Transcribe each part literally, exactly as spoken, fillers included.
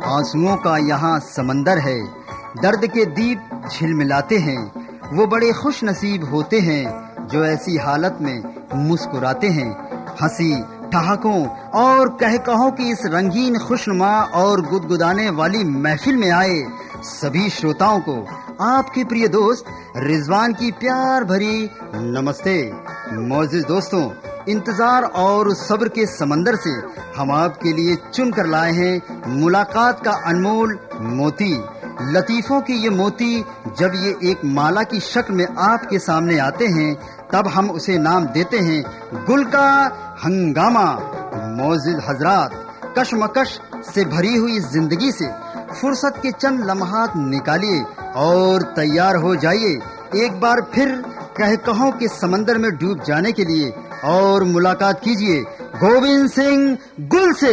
आंसुओं का यहाँ समंदर है, दर्द के दीप झिलमिलाते हैं। वो बड़े खुश नसीब होते हैं जो ऐसी हालत में मुस्कुराते हैं। हंसी, ठहाकों और कहकहों की इस रंगीन, खुशनुमा और गुदगुदाने वाली महफिल में आए सभी श्रोताओं को आपके प्रिय दोस्त रिजवान की प्यार भरी नमस्ते। मोअज़्ज़िज़ दोस्तों, इंतजार और सब्र के समंदर से हम आपके लिए चुन कर लाए हैं मुलाकात का अनमोल मोती। लतीफों की ये मोती जब ये एक माला की शक्ल में आपके सामने आते हैं, तब हम उसे नाम देते हैं गुल का हंगामा। मोअज़्ज़िज़ हजरात, कशमकश से भरी हुई जिंदगी से फुर्सत के चंद लम्हात निकालिए और तैयार हो जाइए एक बार फिर कहकहों के समंदर में डूब जाने के लिए और मुलाकात कीजिए गोविंद सिंह गुल से।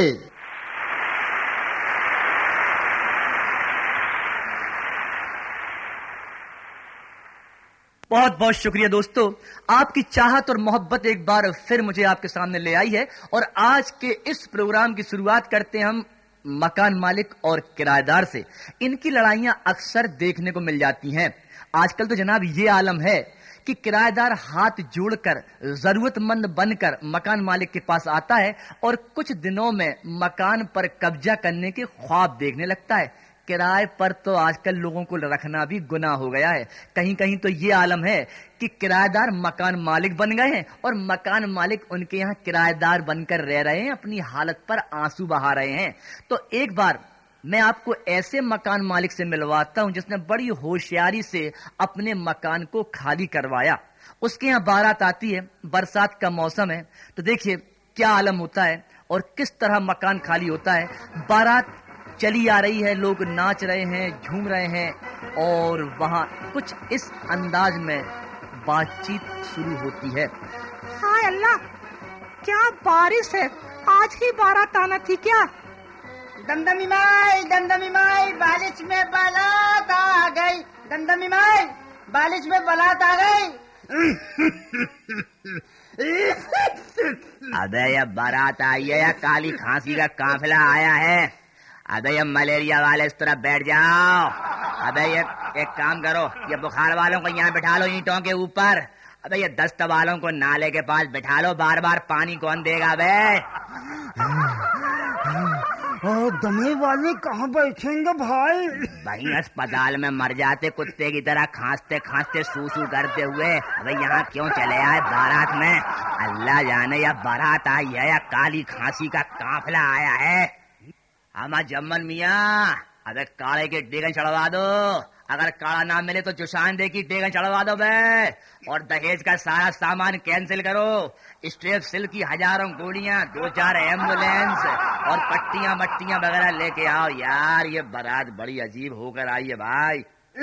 बहुत बहुत शुक्रिया दोस्तों, आपकी चाहत और मोहब्बत एक बार फिर मुझे आपके सामने ले आई है। और आज के इस प्रोग्राम की शुरुआत करते हैं हम मकान मालिक और किराएदार से। इनकी लड़ाइयां अक्सर देखने को मिल जाती हैं। आजकल तो जनाब ये आलम है कि किराएदार हाथ जोड़कर जरूरतमंद बनकर मकान मालिक के पास आता है और कुछ दिनों में मकान पर कब्जा करने के ख्वाब देखने लगता है। किराए पर तो आजकल लोगों को रखना भी गुनाह हो गया है। कहीं कहीं तो ये आलम है कि किराएदार मकान मालिक बन गए हैं और मकान मालिक उनके यहाँ किराएदार बनकर रह रहे हैं, अपनी हालत पर आंसू बहा रहे हैं। तो एक बार मैं आपको ऐसे मकान मालिक से मिलवाता हूं जिसने बड़ी होशियारी से अपने मकान को खाली करवाया। उसके यहाँ बारात आती है, बरसात का मौसम है, तो देखिए क्या आलम होता है और किस तरह मकान खाली होता है। बारात चली आ रही है, लोग नाच रहे हैं, झूम रहे हैं और वहां कुछ इस अंदाज में बातचीत शुरू होती है। हाय अल्लाह, क्या बारिश है, आज ही बारात आना थी क्या? दमदमी माई, दमदमी माई, बारिश में बारात आ गई। दमदमी माई, बारिश में बारात आ गई। अबे ये बारात आई है या काली खांसी का काफिला आया है? अबे ये मलेरिया वाले इस तरह बैठ जाओ। अबे ये एक काम करो, ये बुखार वालों को यहाँ बिठा लो ईंटों के ऊपर। अबे ये दस्त वालों को नाले के पास बिठा लो, बार बार पानी कौन देगा बे? दमे वाले कहाँ बैठेंगे भाई? वहीं अस्पताल में मर जाते कुत्ते की तरह, खांसते खांसते सूसू करते हुए। अबे यहाँ क्यों चले आए बारात में? अल्लाह जाने या बारात आई है या काली खांसी का काफिला आया है। हमा जम्मन मियाँ, अबे काले के डेगन चढ़वा दो। अगर काला ना मिले तो जुशान दे की डेगन चढ़वा दो बे। और दहेज का सारा सामान कैंसिल करो। स्ट्रेप सिल की हजारों गोलियां, दो चार एम्बुलेंस और पट्टियां मट्टियां वगैरह लेके आओ। यार ये बारात बड़ी अजीब होकर आई है भाई।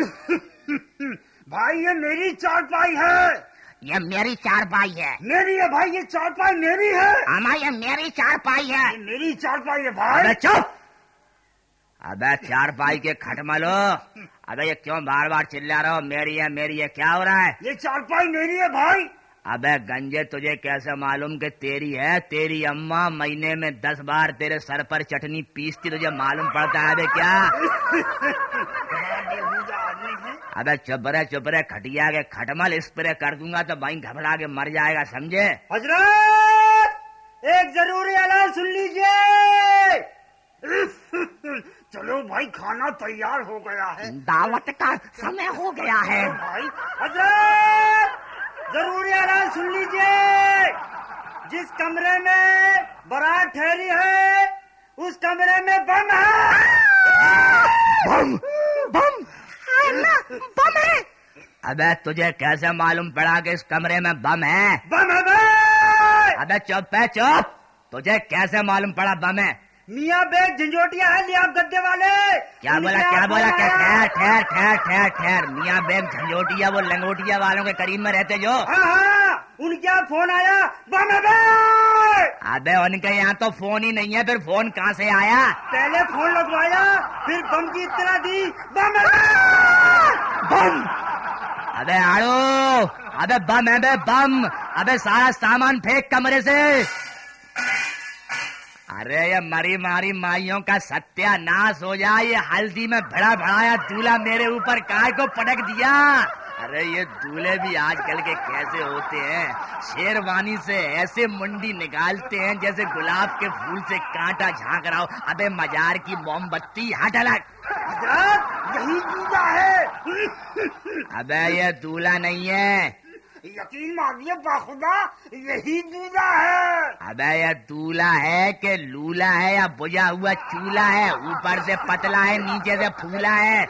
भाई ये मेरी चारपाई है। ये मेरी चारपाई है। मेरी है भाई, ये चारपाई मेरी है। अमा ये मेरी चारपाई है। ये मेरी चारपाई है भाई। अबे चुप। अबे चारपाई के खटमलो, अबे ये क्यों बार बार चिल्ला रहे हो? मेरी है मेरी है, क्या हो रहा है? ये चारपाई मेरी है भाई। अबे गंजे, तुझे कैसे मालूम कि तेरी है? तेरी अम्मा महीने में दस बार तेरे सर पर चटनी पीसती, तुझे मालूम पड़ता है बे क्या? अबे चुप रहे चुप रहे, खटिया के खटमल स्प्रे कर दूंगा तो भाई घबरा के मर जाएगा, समझे? हजरत, एक जरूरी ऐलान सुन लीजिए। चलो भाई, खाना तैयार हो गया है, दावत का समय हो गया है भाई। हजरत, जरूरी ऐलान सुन लीजिए। जिस कमरे में बारात ठहरी है उस कमरे में बम है। बम बम बम है। अबे तुझे कैसे मालूम पड़ा कि इस कमरे में बम है? बम है भाई। अबे चुप है चुप, तुझे कैसे मालूम पड़ा बम है? मियाँ बेग झंझोटिया है, लिया गद्दे वाले। क्या बोला क्या बोला क्या? ठहर ठहर ठहर ठहर ठहर, मियाँ बेग झंझोटिया वो लंगोटिया वालों के करीब में रहते जो? हाँ हाँ, उनके यहाँ फोन आया, बम है भाई। अबे उनके यहाँ तो फोन ही नहीं है, फिर फोन कहाँ से आया? पहले फोन लगवाया, फिर बम की इत्तला दी, बम है भाई। बम। अबे आड़ो, अबे बम है बे बम। अबे सारा सामान फेंक कमरे से। अरे ये मरी मारी माइयों का सत्यानाश हो जाए। ये हल्दी में भड़ा भड़ाया दूल्हा मेरे ऊपर काय को पटक दिया। अरे ये दूल्हे भी आजकल के कैसे होते हैं, शेरवानी से ऐसे मुंडी निकालते हैं जैसे गुलाब के फूल से कांटा झांक रहा हो। अबे मजार की मोमबत्ती हट अलग। यही दूल्हा है। अबे ये दूल्हा नहीं है, यकीन मानिए बाखुदा यही दूल्हा है। अबे ये दूल्हा है कि लूला है या बुझा हुआ चूल्हा है? ऊपर से पतला है, नीचे से फूला है।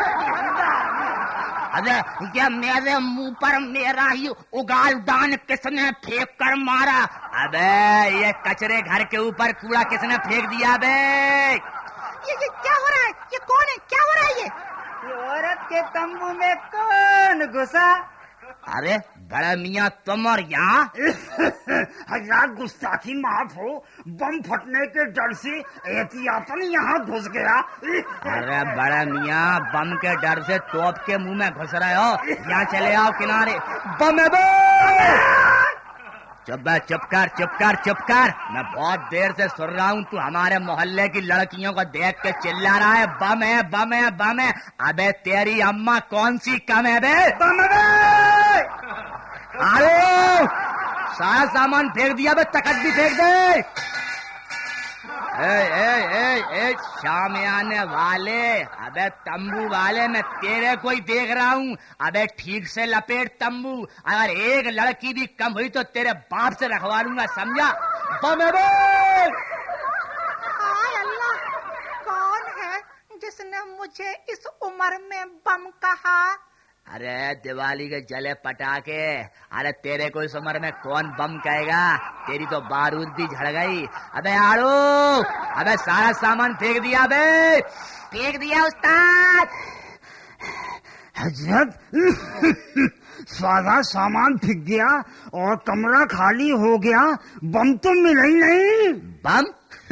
अबे क्या मेरे मुंह पर मेरा ही उगाल दान किसने फेंक कर मारा? अबे ये कचरे घर के ऊपर कूड़ा किसने फेंक दिया? बे ये, ये क्या हो रहा है? ये कौन है? क्या हो रहा है? ये ये औरत के तंबू में कौन घुसा? अरे बड़ा मियाँ तुम और यहाँ? हजार गुस्ताखी माफ हो, बम फटने के डर से एहतियातन यहाँ घुस गया। अरे बड़ा मियाँ बम के डर से तोप के मुंह में घुस रहे हो? यहाँ चले आओ किनारे। बम है बे! चुप बे, चुप कर चुप कर चुप कर। मैं बहुत देर से सुन रहा हूँ तू हमारे मोहल्ले की लड़कियों को देख के चिल्ला रहा है बम है बम है बम है। अबे तेरी अम्मा कौन सी कम है बे? बम है बे! अरे सारा सामान फेंक दिया बे, तखत भी फेंक दे। ए, ए, ए, ए, शामियाने वाले, अबे तंबू वाले, मैं तेरे को ही देख रहा हूँ। अबे ठीक से लपेट तंबू, अगर एक लड़की भी कम हुई तो तेरे बाप से रखवा लूंगा, समझा? बम है बे! हाय अल्लाह, कौन है जिसने मुझे इस उम्र में बम कहा? अरे दिवाली के जले पटाखे। अरे तेरे को इस उम्र में कौन बम कहेगा? तेरी तो बारूद भी झड़ गई। अबे आड़ू, अबे सारा सामान फेंक दिया बे। फेंक दिया उस्ताद। हजरत सारा सामान फेंक गया और कमरा खाली हो गया, बम तो मिला ही नहीं। बम?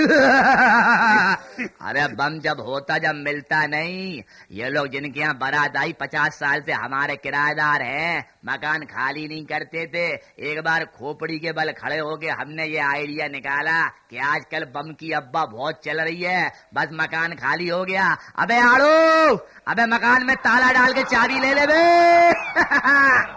अरे बम जब होता जब मिलता नहीं। ये लोग जिनके यहाँ बारात आई पचास साल से हमारे किराएदार हैं, मकान खाली नहीं करते थे। एक बार खोपड़ी के बल खड़े होके हमने ये आइडिया निकाला कि आजकल बम की अब्बा बहुत चल रही है, बस मकान खाली हो गया। अबे आड़ू, अबे मकान में ताला डाल के चाबी ले ले बे।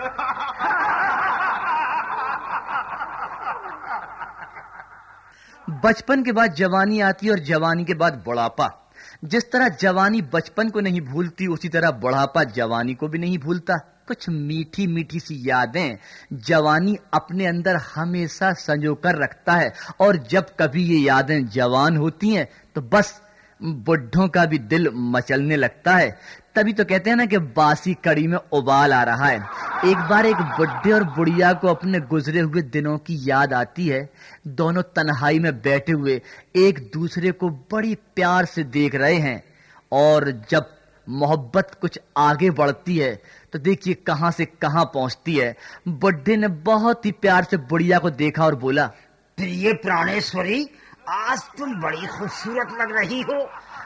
बचपन के बाद जवानी आती है और जवानी के बाद बुढ़ापा। जिस तरह जवानी बचपन को नहीं भूलती, उसी तरह बुढ़ापा जवानी को भी नहीं भूलता। कुछ मीठी मीठी सी यादें जवानी अपने अंदर हमेशा संजो कर रखता है, और जब कभी ये यादें जवान होती हैं तो बस बुढ़ों का भी दिल मचलने लगता है। तभी तो कहते हैं ना कि बासी कड़ी में उबाल आ रहा है। एक बार एक बुढ़े और बुढ़िया को अपने गुजरे हुए दिनों की याद आती है। दोनों तन्हाई में बैठे हुए एक दूसरे को बड़ी प्यार से देख रहे हैं, और जब मोहब्बत कुछ आगे बढ़ती है तो देखिए कहां से कहां पहुंचती है। बुढ़े ने बहुत ही प्यार से बुढ़िया को देखा और बोला, प्रिय प्राणेश्वरी, आज तुम बड़ी खूबसूरत लग रही हो।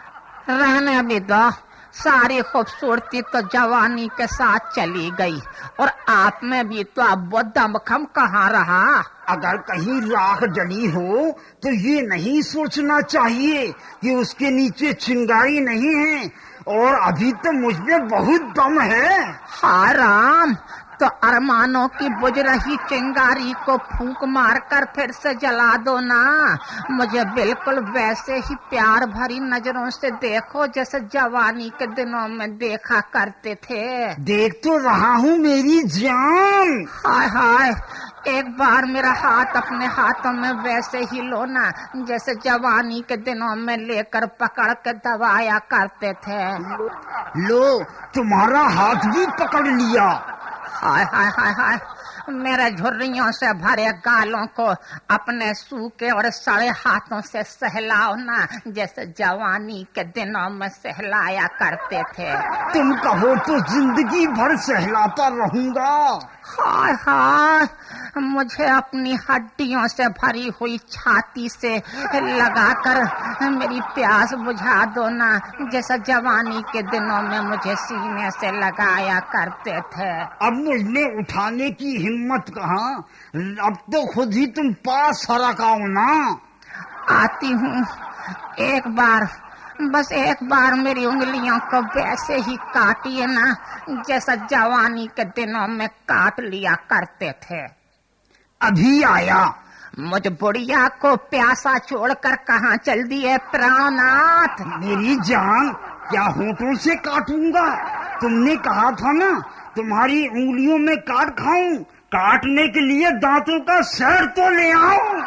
रहने भी दो, सारी खूबसूरती तो जवानी के साथ चली गई, और आप में भी तो अब वो दमखम कहाँ रहा। अगर कहीं राख जली हो तो ये नहीं सोचना चाहिए कि उसके नीचे चिंगारी नहीं है, और अभी तो मुझ में बहुत दम है। हाँ राम, तो अरमानों की बुझ रही चिंगारी को फूंक मार कर फिर से जला दो ना। मुझे बिल्कुल वैसे ही प्यार भरी नजरों से देखो जैसे जवानी के दिनों में देखा करते थे। देख तो रहा हूँ मेरी जान। हाय हाय, एक बार मेरा हाथ अपने हाथों में वैसे ही लो ना जैसे जवानी के दिनों में लेकर पकड़ के दबाया करते थे। लो, तुम्हारा हाथ भी पकड़ लिया। हाय हाय हाय हाय, मेरे झुर्रियों से भरे गालों को अपने सूखे और सड़े हाथों से सहलाओ ना जैसे जवानी के दिनों में सहलाया करते थे। तुम कहो तो जिंदगी भर सहलाता रहूंगा। हाय हाय, मुझे अपनी हड्डियों से भरी हुई छाती से लगाकर मेरी प्यास बुझा दो ना जैसा जवानी के दिनों में मुझे सीने से लगाया करते थे। अब मुझमें उठाने की हिम्मत कहाँ, अब तो खुद ही तुम पास सरक आओ ना। आती हूँ। एक बार, बस एक बार मेरी उंगलियों को वैसे ही काटिए ना, जैसा जवानी के दिनों में काट लिया करते थे। अभी आया। मुझ बुढ़िया को प्यासा छोड़कर कहाँ चल दिए प्राणनाथ? मेरी जान, क्या होठों से काटूंगा? तुमने कहा था ना तुम्हारी उंगलियों में काट खाऊं। काटने के लिए दांतों का सर तो ले आओ।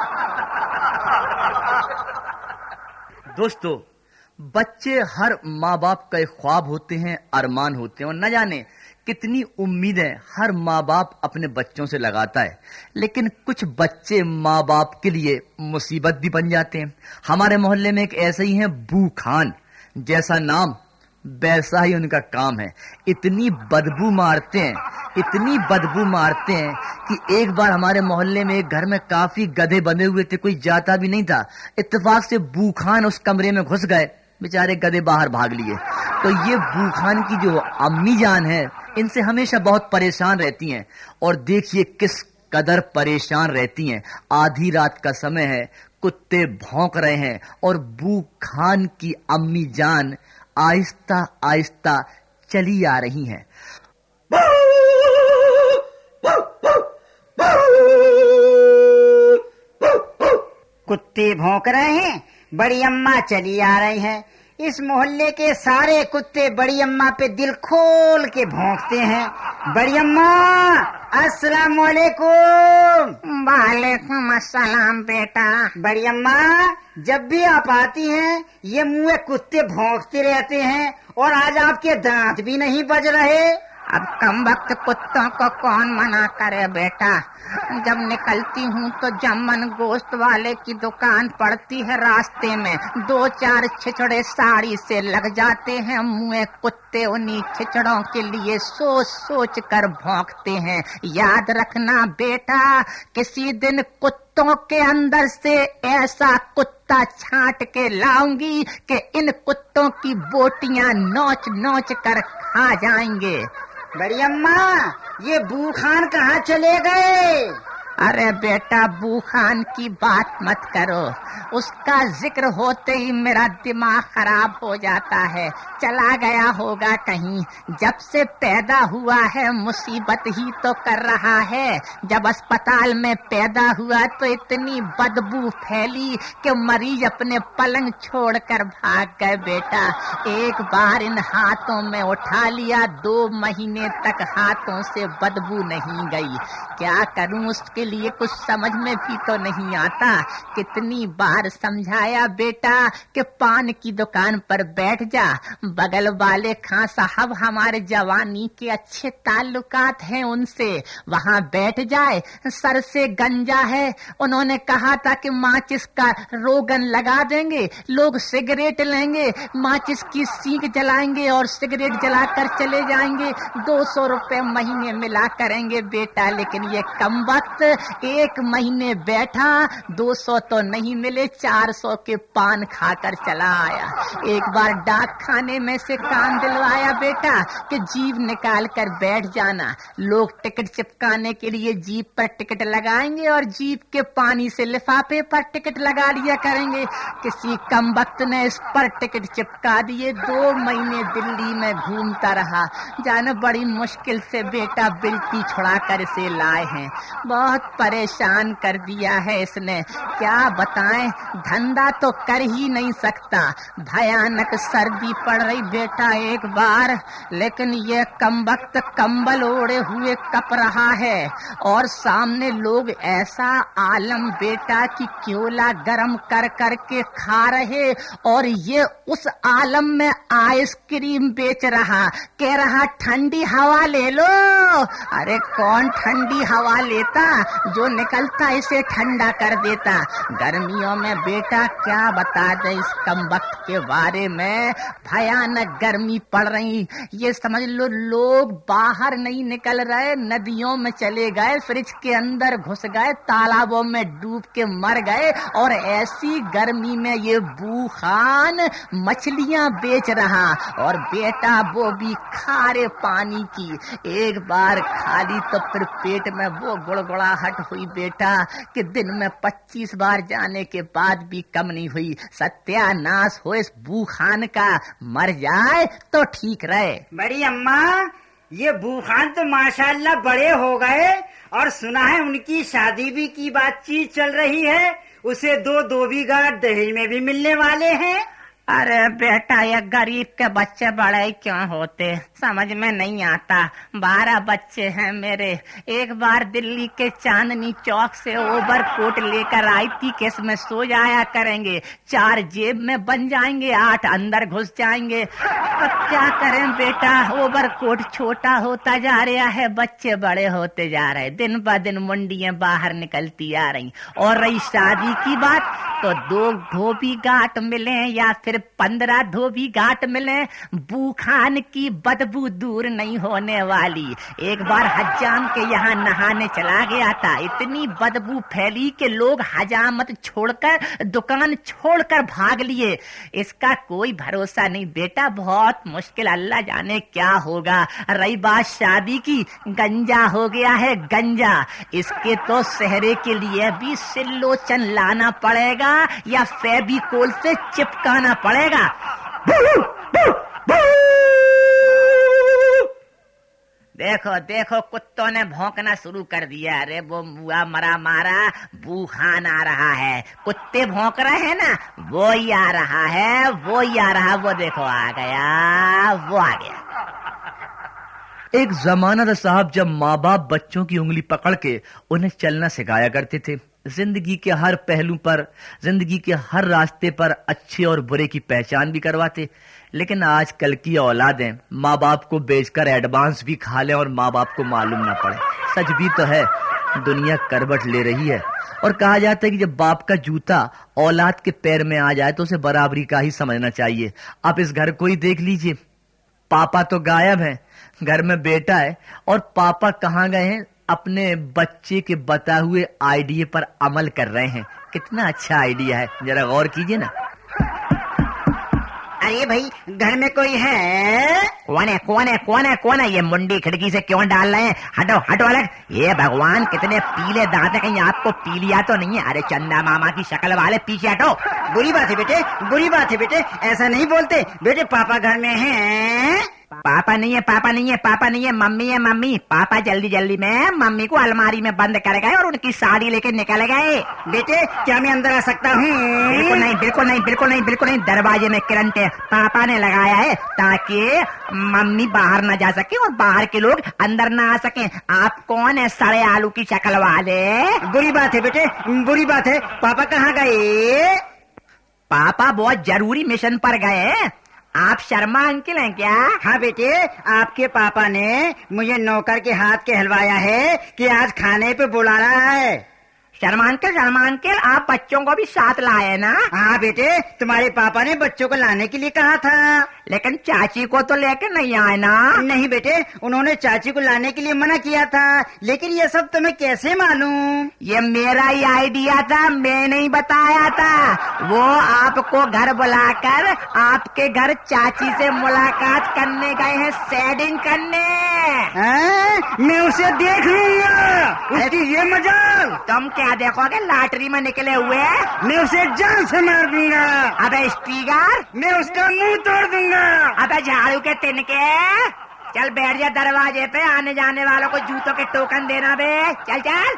दोस्तों, बच्चे हर माँ बाप का एक ख्वाब होते हैं, अरमान होते हैं, और न जाने कितनी उम्मीदें हर माँ बाप अपने बच्चों से लगाता है। लेकिन कुछ बच्चे माँ बाप के लिए मुसीबत भी बन जाते हैं। हमारे मोहल्ले में एक ऐसे ही हैं, बू खान। जैसा नाम वैसा ही उनका काम है। इतनी बदबू मारते हैं, इतनी बदबू मारते हैं कि एक बार हमारे मोहल्ले में एक घर में काफी गधे बंधे हुए थे, कोई जाता भी नहीं था। इत्तेफाक से बू खान उस कमरे में घुस गए, बेचारे गधे बाहर भाग लिए। तो ये बू खान की जो अम्मी जान है, इनसे हमेशा बहुत परेशान रहती हैं। और देखिए किस कदर परेशान रहती हैं। आधी रात का समय है, कुत्ते भौंक रहे हैं और बू खान की अम्मी जान आहिस्ता आहिस्ता चली आ रही हैं। कुत्ते भौंक रहे हैं, बड़ी अम्मा चली आ रही हैं। इस मोहल्ले के सारे कुत्ते बड़ी अम्मा पे दिल खोल के भौंकते हैं। बड़ी अम्मा, अस्सलाम वालेकुम। वालेकुम अस्सलाम बेटा। बड़ी अम्मा, जब भी आप आती हैं ये मुँह कुत्ते भौंकते रहते हैं और आज आपके दांत भी नहीं बज रहे। अब कम वक्त कुत्तों को कौन मना करे बेटा। जब निकलती हूँ तो जमन गोश्त वाले की दुकान पड़ती है रास्ते में, दो चार छिछड़े साड़ी से लग जाते हैं मुँह कुत्ते। उन्हीं छिछड़ों के लिए सोच सोच कर भौंकते हैं। याद रखना बेटा, किसी दिन कुत्तों के अंदर से ऐसा कुत्ता छांट के लाऊंगी कि इन कुत्तों की बोटियां नोच नोच कर खा जाएंगे। बड़ी अम्मा, ये बू खान कहाँ चले गए? अरे बेटा, बू खान की बात मत करो, उसका जिक्र होते ही मेरा दिमाग खराब हो जाता है। चला गया होगा कहीं। जब से पैदा हुआ है मुसीबत ही तो कर रहा है। जब अस्पताल में पैदा हुआ तो इतनी बदबू फैली कि मरीज अपने पलंग छोड़कर भाग गए बेटा। एक बार इन हाथों में उठा लिया, दो महीने तक हाथों से बदबू नहीं गई। क्या करूं, उसके लिए कुछ समझ में भी तो नहीं आता। कितनी बार समझाया बेटा कि पान की दुकान पर बैठ जा, बगल वाले खां साहब हमारे जवानी के अच्छे ताल्लुकात हैं उनसे, वहां बैठ जाए। सर से गंजा है, उन्होंने कहा था कि माचिस का रोगन लगा देंगे, लोग सिगरेट लेंगे, माचिस की सीख जलाएंगे और सिगरेट जलाकर चले जाएंगे, दो सौ रुपए महीने मिला करेंगे बेटा। लेकिन ये कम वक्त एक महीने बैठा, दो सौ तो नहीं मिले, चार सौ के पान खाकर चला आया। एक बार डाक खाने में से काम दिलवाया बेटा कि जीप निकाल कर बैठ जाना। लोग टिकट चिपकाने के लिए जीप पर टिकट लगाएंगे और जीप के पानी से लिफाफे पर टिकट लगा लिया करेंगे। किसी कम वक्त ने इस पर टिकट चिपका दिए। दो महीने दिल्ली में घूमता रहा, जाने बड़ी मुश्किल से बेटा बिल्टी छुड़ा कर इसे लाए हैं। बहुत परेशान कर दिया है इसने, क्या बताएं, धंधा तो कर ही नहीं सकता। भयानक सर्दी पड़ रही बेटा एक बार, लेकिन ये कम वक्त कंबल ओढ़े हुए कप रहा है और सामने लोग ऐसा आलम बेटा कि क्योला गरम कर कर के खा रहे और ये उस आलम में आइसक्रीम बेच रहा, कह रहा ठंडी हवा ले लो। अरे कौन ठंडी हवा लेता, जो निकलता इसे ठंडा कर देता। गर्मियों में बेटा क्या बता दे इस कम वक्त के बारे में, भयानक गर्मी पड़ रही। ये समझ लो लोग बाहर नहीं निकल रहे, नदियों में चले गए, फ्रिज के अंदर घुस गए, तालाबों में डूब के मर गए। और ऐसी गर्मी में ये बू खान मछलियां बेच रहा और बेटा वो भी खारे पानी की। एक बार खाली तो फिर पेट में वो गुड़गुड़ा आहट हुई बेटा कि दिन में पच्चीस बार जाने के बाद भी कम नहीं हुई। सत्यानाश हो इस बूखान का, मर जाए तो ठीक रहे। बड़ी अम्मा, ये बूखान तो माशाल्लाह बड़े हो गए और सुना है उनकी शादी भी की बातचीत चल रही है। उसे दो दो बीघा दहेज में भी मिलने वाले हैं। अरे बेटा, ये गरीब के बच्चे बड़े क्यों होते समझ में नहीं आता। बारह बच्चे हैं मेरे। एक बार दिल्ली के चांदनी चौक से ओवर कोट लेकर आई थी कि इसमें सो जाया करेंगे, चार जेब में बन जाएंगे, आठ अंदर घुस जाएंगे। अब क्या करें बेटा, ओवर कोट छोटा होता जा रहा है, बच्चे बड़े होते जा रहे, दिन ब दिन मुंडियां बाहर निकलती आ रही। और रही शादी की बात, तो दो धोबी घाट मिले या फिर पंद्रह धोबी घाट मिले, बूखान की बदबू दूर नहीं होने वाली। एक बार हजाम के यहाँ नहाने चला गया था, इतनी बदबू फैली कि लोग हजामत छोड़कर दुकान छोड़कर भाग लिए। इसका कोई भरोसा नहीं बेटा, बहुत मुश्किल, अल्लाह जाने क्या होगा। रही बात शादी की, गंजा हो गया है गंजा। इसके तो सेहरे के लिए भी सिल्लोचन लाना पड़ेगा या फेविकोल से चिपकाना पड़ेगा। देखो देखो, कुत्तों ने भौंकना शुरू कर दिया। अरे वो मुआ मरा मारा बूखान आ रहा है। कुत्ते भौंक रहे हैं ना, वो ही आ रहा है, वो ही आ रहा। वो देखो आ गया, वो आ गया। एक जमाना था साहब जब माँ बाप बच्चों की उंगली पकड़ के उन्हें चलना सिखाया करते थे। जिंदगी के हर पहलू पर, जिंदगी के हर रास्ते पर अच्छे और बुरे की पहचान भी करवाते। लेकिन आजकल की औलादें माँ बाप को बेचकर एडवांस भी खा लें और माँ बाप को मालूम ना पड़े। सच भी तो है, दुनिया करवट ले रही है। और कहा जाता है कि जब बाप का जूता औलाद के पैर में आ जाए तो उसे बराबरी का ही समझना चाहिए। आप इस घर को ही देख लीजिए, पापा तो गायब हैं, घर में बेटा है, और पापा कहाँ गए हैं? अपने बच्चे के बताए हुए आइडिया पर अमल कर रहे हैं। कितना अच्छा आइडिया है, जरा गौर कीजिए ना। अरे भाई, घर में कोई है? कौन है कौन है कौन है कौन है? ये मुंडी खिड़की से क्यों डाल रहे हैं? हटो हटो अलग। ये भगवान, कितने पीले दांत है, कहीं आपको पी लिया तो नहीं है? अरे चंदा मामा की शक्ल वाले, पीछे हटो। बुरी बात है बेटे, बुरी बात है बेटे, ऐसा नहीं बोलते बेटे। पापा घर में हैं? पापा नहीं है, पापा नहीं है, पापा नहीं है, मम्मी है मम्मी। पापा जल्दी जल्दी में मम्मी को अलमारी में बंद कर गए और उनकी साड़ी लेके निकल गए। बेटे, क्या मैं अंदर आ सकता हूँ? बिल्कुल नहीं, बिल्कुल नहीं, बिल्कुल नहीं, बिल्कुल नहीं। दरवाजे में करंट पापा ने लगाया है ताकि मम्मी बाहर ना जा सके और बाहर के लोग अंदर ना आ सके। आप कौन है सड़े आलू की शक्ल वाले? बुरी बात है बेटे, बुरी बात है। पापा कहाँ गए? पापा बहुत जरूरी मिशन पर गए। आप शर्मा अंकल हैं क्या? हाँ बेटे, आपके पापा ने मुझे नौकर के हाथ के हलवाया है कि आज खाने पे बुला रहा है। शर्मा अंकल, शर्मा अंकल, आप बच्चों को भी साथ लाए ना? हाँ बेटे, तुम्हारे पापा ने बच्चों को लाने के लिए कहा था। लेकिन चाची को तो लेकर नहीं आए ना? नहीं बेटे, उन्होंने चाची को लाने के लिए मना किया था। लेकिन ये सब तुम्हें कैसे मालूम? ये मेरा ही आइडिया था, मैं नहीं बताया था। वो आपको घर बुलाकर आपके घर चाची से मुलाकात करने गए हैं, सेटिंग करने। आ, मैं उसे देख लूंगा, उसकी ये मजाल। तुम क्या देखोगे? लॉटरी में निकले हुए? मैं उसे जान से मार दूंगा। अबे स्टीगर, मैं उसका मुंह तोड़ दूंगा। अबे झाड़ू के तिनके, चल बैठ जा दरवाजे पे, आने जाने वालों को जूतों के टोकन देना बे। चल चल।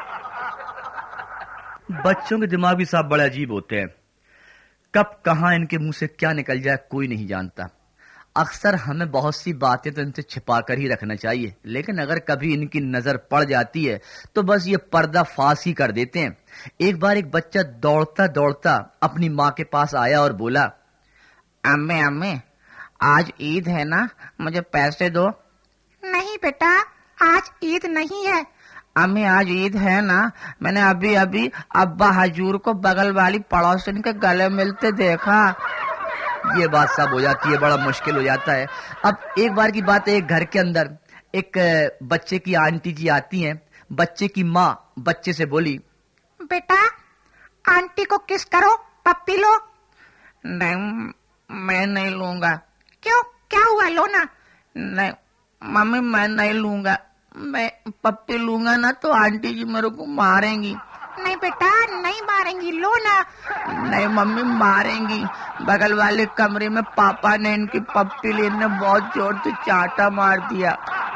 बच्चों के दिमाग भी साहब बड़े अजीब होते हैं। कब कहाँ इनके मुंह से क्या निकल जाए कोई नहीं जानता। अक्सर हमें बहुत सी बातें तो इनसे छिपा कर ही रखना चाहिए, लेकिन अगर कभी इनकी नजर पड़ जाती है तो बस ये पर्दा फाश ही कर देते हैं। एक बार एक बच्चा दौड़ता दौड़ता अपनी माँ के पास आया और बोला, अम्मे अम्मे, आज ईद है ना, मुझे पैसे दो। नहीं बेटा, आज ईद नहीं है। अम्मी, आज ईद है ना, मैंने अभी अभी अब्बा हजूर को बगल वाली पड़ोसन के गले मिलते देखा। ये बात सब हो जाती है, बड़ा मुश्किल हो जाता है। अब एक बार की बात है, एक घर के अंदर एक बच्चे की आंटी जी आती हैं। बच्चे की माँ बच्चे से बोली, बेटा आंटी को किस करो, पप्पी लो। नहीं, मैं नहीं लूंगा। क्यों, क्या हुआ? लो ना। नहीं मम्मी, मैं नहीं लूंगा। मैं पप्पी लूंगा ना तो आंटी जी मेरे को मारेंगी। नहीं बेटा नहीं मारेंगी, लो ना। नहीं मम्मी मारेंगी। बगल वाले कमरे में पापा ने इनकी पप्पी लेने बहुत जोर से चांटा मार दिया।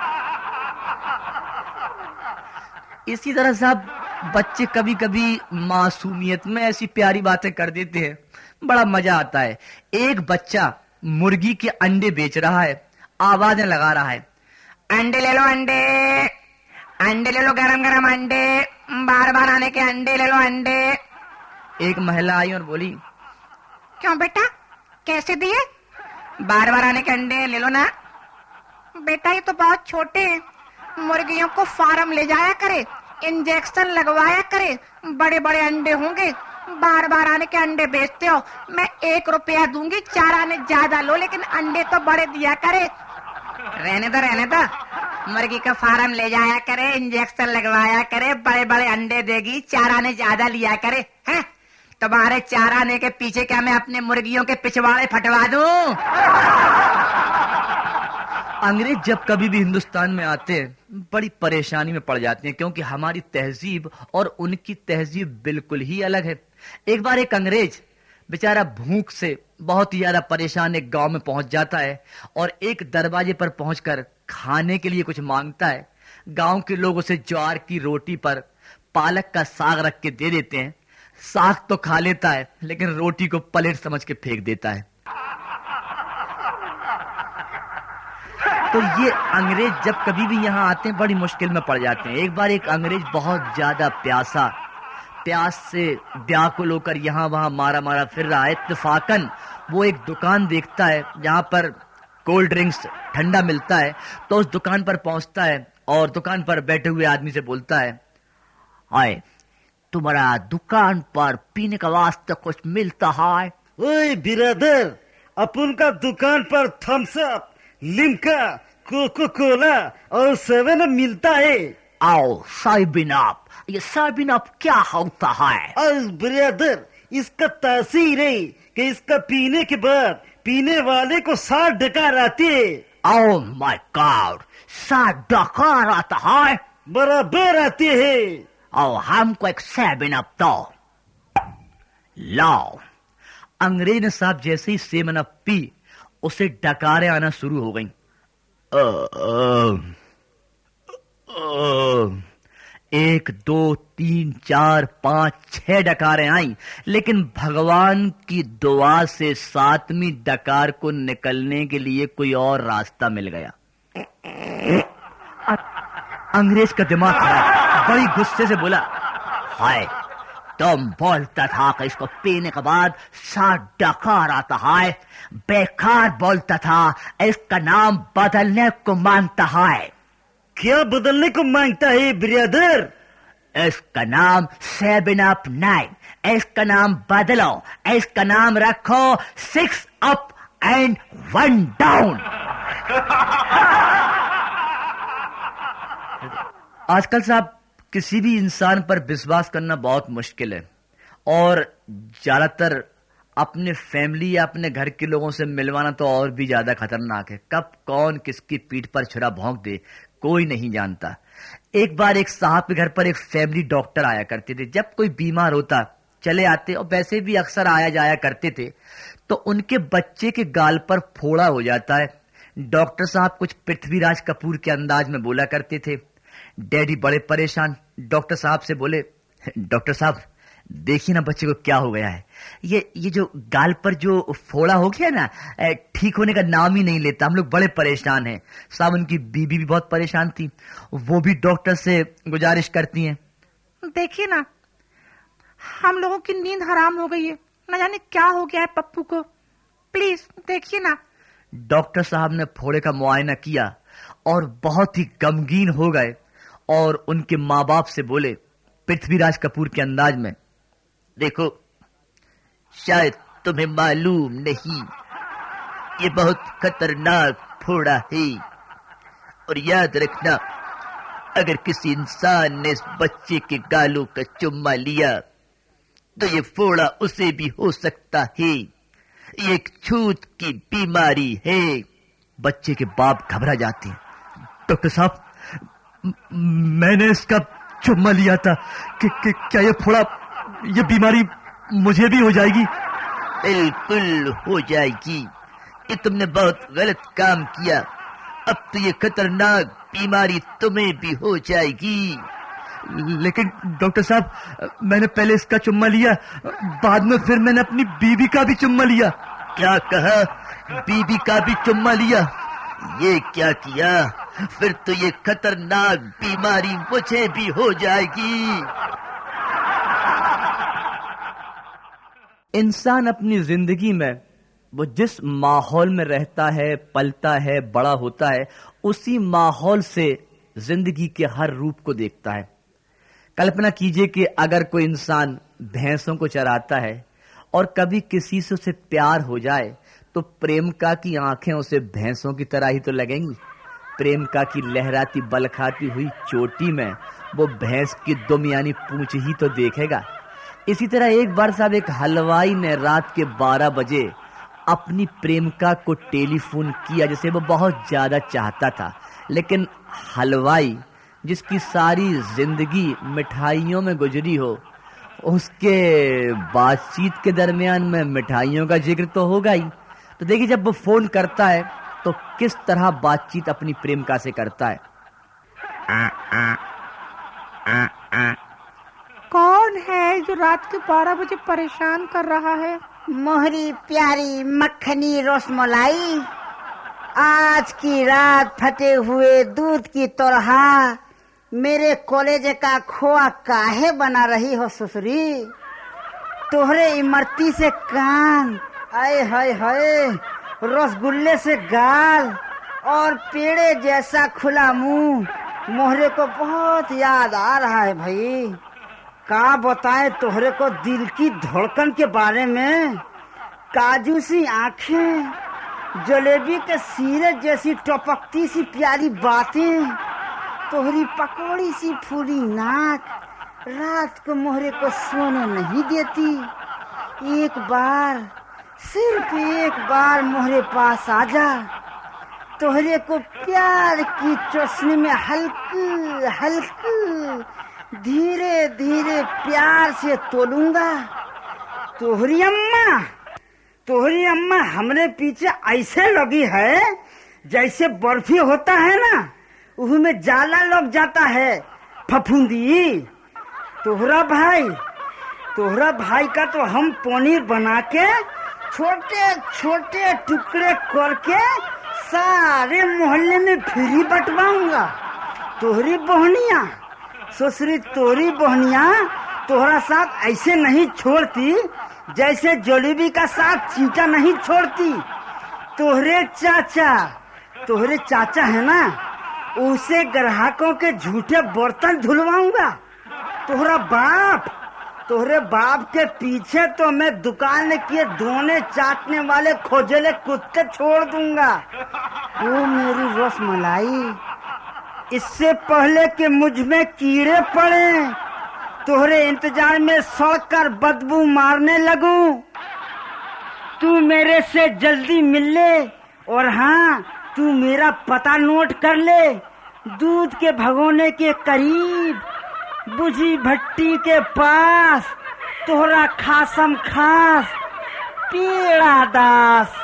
इसी तरह साहब बच्चे कभी कभी मासूमियत में ऐसी प्यारी बातें कर देते हैं, बड़ा मजा आता है। एक बच्चा मुर्गी के अंडे बेच रहा है, आवाजें लगा रहा है, अंडे ले लो, अंडे अंडे ले लो, गरम गरम अंडे, बार बार आने के अंडे ले लो, अंडे। एक महिला आई और बोली, क्यों बेटा कैसे दिए? बार बार आने के अंडे ले लो ना। बेटा ये तो बहुत छोटे हैं, मुर्गियों को फार्म ले जाया करे, इंजेक्शन लगवाया करे, बड़े बड़े अंडे होंगे। बार बार आने के अंडे बेचते हो, मैं एक रुपया दूंगी, चार आने ज्यादा लो, लेकिन अंडे तो बड़े दिया करे। रहने दो रहने दो, मुर्गी का फार्म ले जाया करे, इंजेक्शन लगवाया करे, बड़े बड़े अंडे देगी, चार आने ज्यादा लिया करे। हैं तुम्हारे चार आने के पीछे क्या मैं अपने मुर्गियों के पिछवाड़े फटवा दूं? अंग्रेज जब कभी भी हिंदुस्तान में आते हैं बड़ी परेशानी में पड़ जाते हैं, क्योंकि हमारी तहजीब और उनकी तहजीब बिल्कुल ही अलग है। एक बार एक अंग्रेज बेचारा भूख से बहुत ही ज्यादा परेशान एक गांव में पहुंच जाता है और एक दरवाजे पर पहुंचकर खाने के लिए कुछ मांगता है। गांव के लोग उसे ज्वार की रोटी पर पालक का साग रख के दे देते हैं। साग तो खा लेता है लेकिन रोटी को प्लेट समझ के फेंक देता है। तो ये अंग्रेज जब कभी भी यहाँ आते हैं बड़ी मुश्किल में पड़ जाते हैं। एक बार एक अंग्रेज बहुत ज्यादा प्यासा प्यास से व्याकुल होकर यहाँ वहां मारा मारा फिर रहा है। इत्तेफाकन वो एक दुकान देखता है जहाँ पर कोल्ड ड्रिंक्स ठंडा मिलता है, तो उस दुकान पर पहुंचता है और दुकान पर बैठे हुए आदमी से बोलता है, हाय तुम्हारा दुकान पर पीने का वास्ते कुछ मिलता है? ओए बिरादर, अपन का दुकान पर Thums Up, Limca, Coca Cola और सेवन अप मिलता है। आओ साइबिन अप। ये साइबिन अप क्या होता है? और ब्रदर इसका तासीर है कि इसका पीने के बाद पीने वाले को साठ डकार आते है। ओह माय गॉड, साठ डकार आता है? बराबर आते हैं। और हमको एक साइबिन अप दो। लाओ। अंग्रेज ने साहब जैसे ही सेवन अप पी उसे डकारें आना शुरू हो गईं। एक दो तीन चार पांच छह डकारें आई, लेकिन भगवान की दुआ से सातवीं डकार को निकलने के लिए कोई और रास्ता मिल गया। अंग्रेज का दिमाग खराब, बड़ी गुस्से से बोला, हाय तुम बोलता था कि इसको पीने के बाद साठ डकार आता है, बेकार बोलता था, इसका नाम बदलने को मांगता है। क्या बदलने को मांगता है ब्रदर? इसका नाम सेवन अप नाइन, इसका नाम बदलो, इसका नाम रखो six up and one down. आजकल साहब किसी भी इंसान पर विश्वास करना बहुत मुश्किल है और ज्यादातर अपने फैमिली या अपने घर के लोगों से मिलवाना तो और भी ज्यादा खतरनाक है। कब कौन किसकी पीठ पर छुरा भोंक दे कोई नहीं जानता। एक बार एक साहब के घर पर एक फैमिली डॉक्टर आया करते थे। जब कोई बीमार होता चले आते और वैसे भी अक्सर आया जाया करते थे, तो उनके बच्चे के गाल पर फोड़ा हो जाता है। डॉक्टर साहब कुछ पृथ्वीराज कपूर के अंदाज में बोला करते थे। डैडी बड़े परेशान डॉक्टर साहब से बोले, डॉक्टर साहब देखिए ना बच्चे को क्या हो गया है, ये ये जो गाल पर जो फोड़ा हो गया ना, ठीक होने का नाम ही नहीं लेता, हम लोग बड़े परेशान हैं। साहब उनकी बीबी भी बहुत परेशान थी, वो भी डॉक्टर से गुजारिश करती हैं, देखिए ना हम लोगों की नींद हराम हो गई है, न जाने क्या हो गया है पप्पू को, प्लीज देखिए ना। डॉक्टर साहब ने फोड़े का मुआयना किया और बहुत ही गमगीन हो गए और उनके माँ बाप से बोले पृथ्वीराज कपूर के अंदाज में, देखो शायद तुम्हें मालूम नहीं, ये बहुत खतरनाक फोड़ा है और याद रखना अगर किसी इंसान ने इस बच्चे के गालों का चुम्मा लिया तो ये फोड़ा उसे भी हो सकता है, ये एक छूत की बीमारी है। बच्चे के बाप घबरा जाते हैं, डॉक्टर साहब मैंने इसका चुम्मा लिया था कि, कि क्या ये फोड़ा, ये बीमारी मुझे भी हो जाएगी? बिल्कुल हो जाएगी। ये तुमने बहुत गलत काम किया। अब तो ये खतरनाक बीमारी तुम्हें भी हो जाएगी। लेकिन डॉक्टर साहब, मैंने पहले इसका चुम्मा लिया, बाद में फिर मैंने अपनी बीवी का भी चुम्मा लिया। क्या कहा? बीवी का भी चुम्मा लिया? ये क्या किया? फिर तो ये खतरनाक बीमारी मुझे भी हो जाएगी। इंसान अपनी जिंदगी में वो जिस माहौल में रहता है, पलता है, बड़ा होता है, उसी माहौल से जिंदगी के हर रूप को देखता है। कल्पना कीजिए कि अगर कोई इंसान भैंसों को चराता है और कभी किसी से उसे प्यार हो जाए तो प्रेमिका की आंखें उसे भैंसों की तरह ही तो लगेंगी। प्रेमिका की लहराती बलखाती हुई चोटी में वो भैंस की दुम यानी पूंछ ही तो देखेगा। इसी तरह एक बार साहब एक हलवाई ने रात के बारह बजे अपनी प्रेमिका को टेलीफोन किया जिसे वो बहुत ज्यादा चाहता था, लेकिन हलवाई जिसकी सारी जिंदगी मिठाइयों में गुजरी हो, उसके बातचीत के दरमियान में मिठाइयों का जिक्र तो होगा ही। तो देखिए, जब वो फोन करता है तो किस तरह बातचीत अपनी प्रेमिका से करता है। आ, आ, आ, आ। कौन है जो रात के बारह बजे परेशान कर रहा है? मोहरी प्यारी मक्खनी रसमलाई, आज की रात फटे हुए दूध की तरह मेरे कॉलेज का खोआ काहे बना रही हो ससुरी? तोहरे इमरती से कान, आए हाय हाय, रसगुल्ले से गाल और पेड़े जैसा खुला मुंह मोहरे को बहुत याद आ रहा है भाई। का बताएं तोहरे को दिल की धड़कन के बारे में। काजू सी आंखें, जलेबी के सीरे जैसी टपकती सी प्यारी बातें, तोहरी पकौड़ी सी फूली नाक रात को मोहरे को सोने नहीं देती। एक बार, सिर्फ एक बार मोहरे पास आजा, तोहरे को प्यार की चोसनी में हल्की हल्की धीरे धीरे प्यार से तोलूंगा। तोहरी अम्मा तोहरी अम्मा हमरे पीछे ऐसे लगी है जैसे बर्फी होता है ना, उसमें जाला लग जाता है फफूंदी। तोहरा भाई तोहरा भाई का तो हम पनीर बना के छोटे छोटे टुकड़े करके सारे मोहल्ले में फ्री बंटवाऊंगा। तोहरी बहनिया ससुरी तोहरी बहनिया तोहरा साथ ऐसे नहीं छोड़ती जैसे जलेबी का साथ चींटा नहीं छोड़ती। तोहरे चाचा तोहरे चाचा है ना, उसे ग्राहकों के झूठे बर्तन धुलवाऊंगा। तोहरा बाप तोहरे बाप के पीछे तो मैं दुकान के दोने चाटने वाले खोजले कुत्ते छोड़ दूंगा। वो मेरी रसमलाई, इससे पहले कि मुझ में कीड़े पड़े तोहरे इंतजार में सड़कर बदबू मारने लगूं, तू मेरे से जल्दी मिल ले। और हाँ, तू मेरा पता नोट कर ले। दूध के भगोने के करीब, बुझी भट्टी के पास, तोहरा खासम खास पेड़ा दास।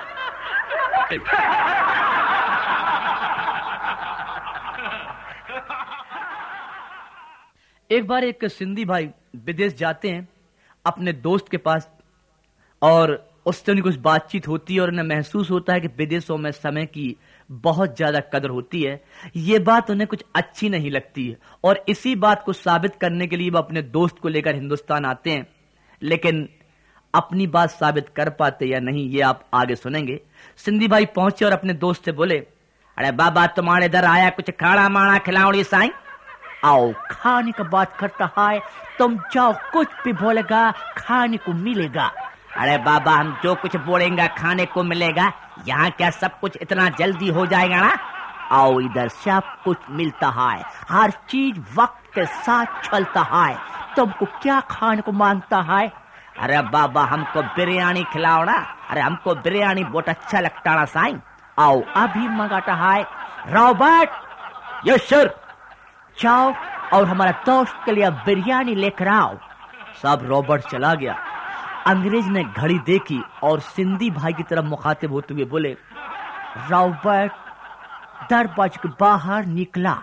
एक बार एक सिंधी भाई विदेश जाते हैं अपने दोस्त के पास, और उससे उनकी कुछ बातचीत होती है और उन्हें महसूस होता है कि विदेशों में समय की बहुत ज्यादा कदर होती है। ये बात उन्हें कुछ अच्छी नहीं लगती है और इसी बात को साबित करने के लिए वो अपने दोस्त को लेकर हिंदुस्तान आते हैं, लेकिन अपनी बात साबित कर पाते या नहीं ये आप आगे सुनेंगे। सिंधी भाई पहुंचे और अपने दोस्त से बोले, अरे बाबा तुम्हारे इधर आया, कुछ खाना माना खिलाओ साईं। आओ, खाने का बात करता है, तुम जाओ, कुछ भी बोलेगा खाने को मिलेगा। अरे बाबा, हम जो कुछ बोलेंगे खाने को मिलेगा। यहाँ क्या सब कुछ इतना जल्दी हो जाएगा ना? आओ इधर, सब कुछ मिलता है, हर चीज वक्त के साथ चलता है। तुमको क्या खाने को मांगता है? अरे बाबा, हमको बिरयानी खिलाओ ना। अरे हमको बिरयानी बहुत अच्छा लगता ना साईं। आओ अभी मंगाता है। Robert, yes sir. जाओ और हमारा दोस्त के लिए बिरयानी लेकर आओ। साहब रॉबर्ट चला गया। अंग्रेज ने घड़ी देखी और सिंधी भाई की तरफ मुखातिब होते हुए बोले, रॉबर्ट दरवाजे के बाहर निकला।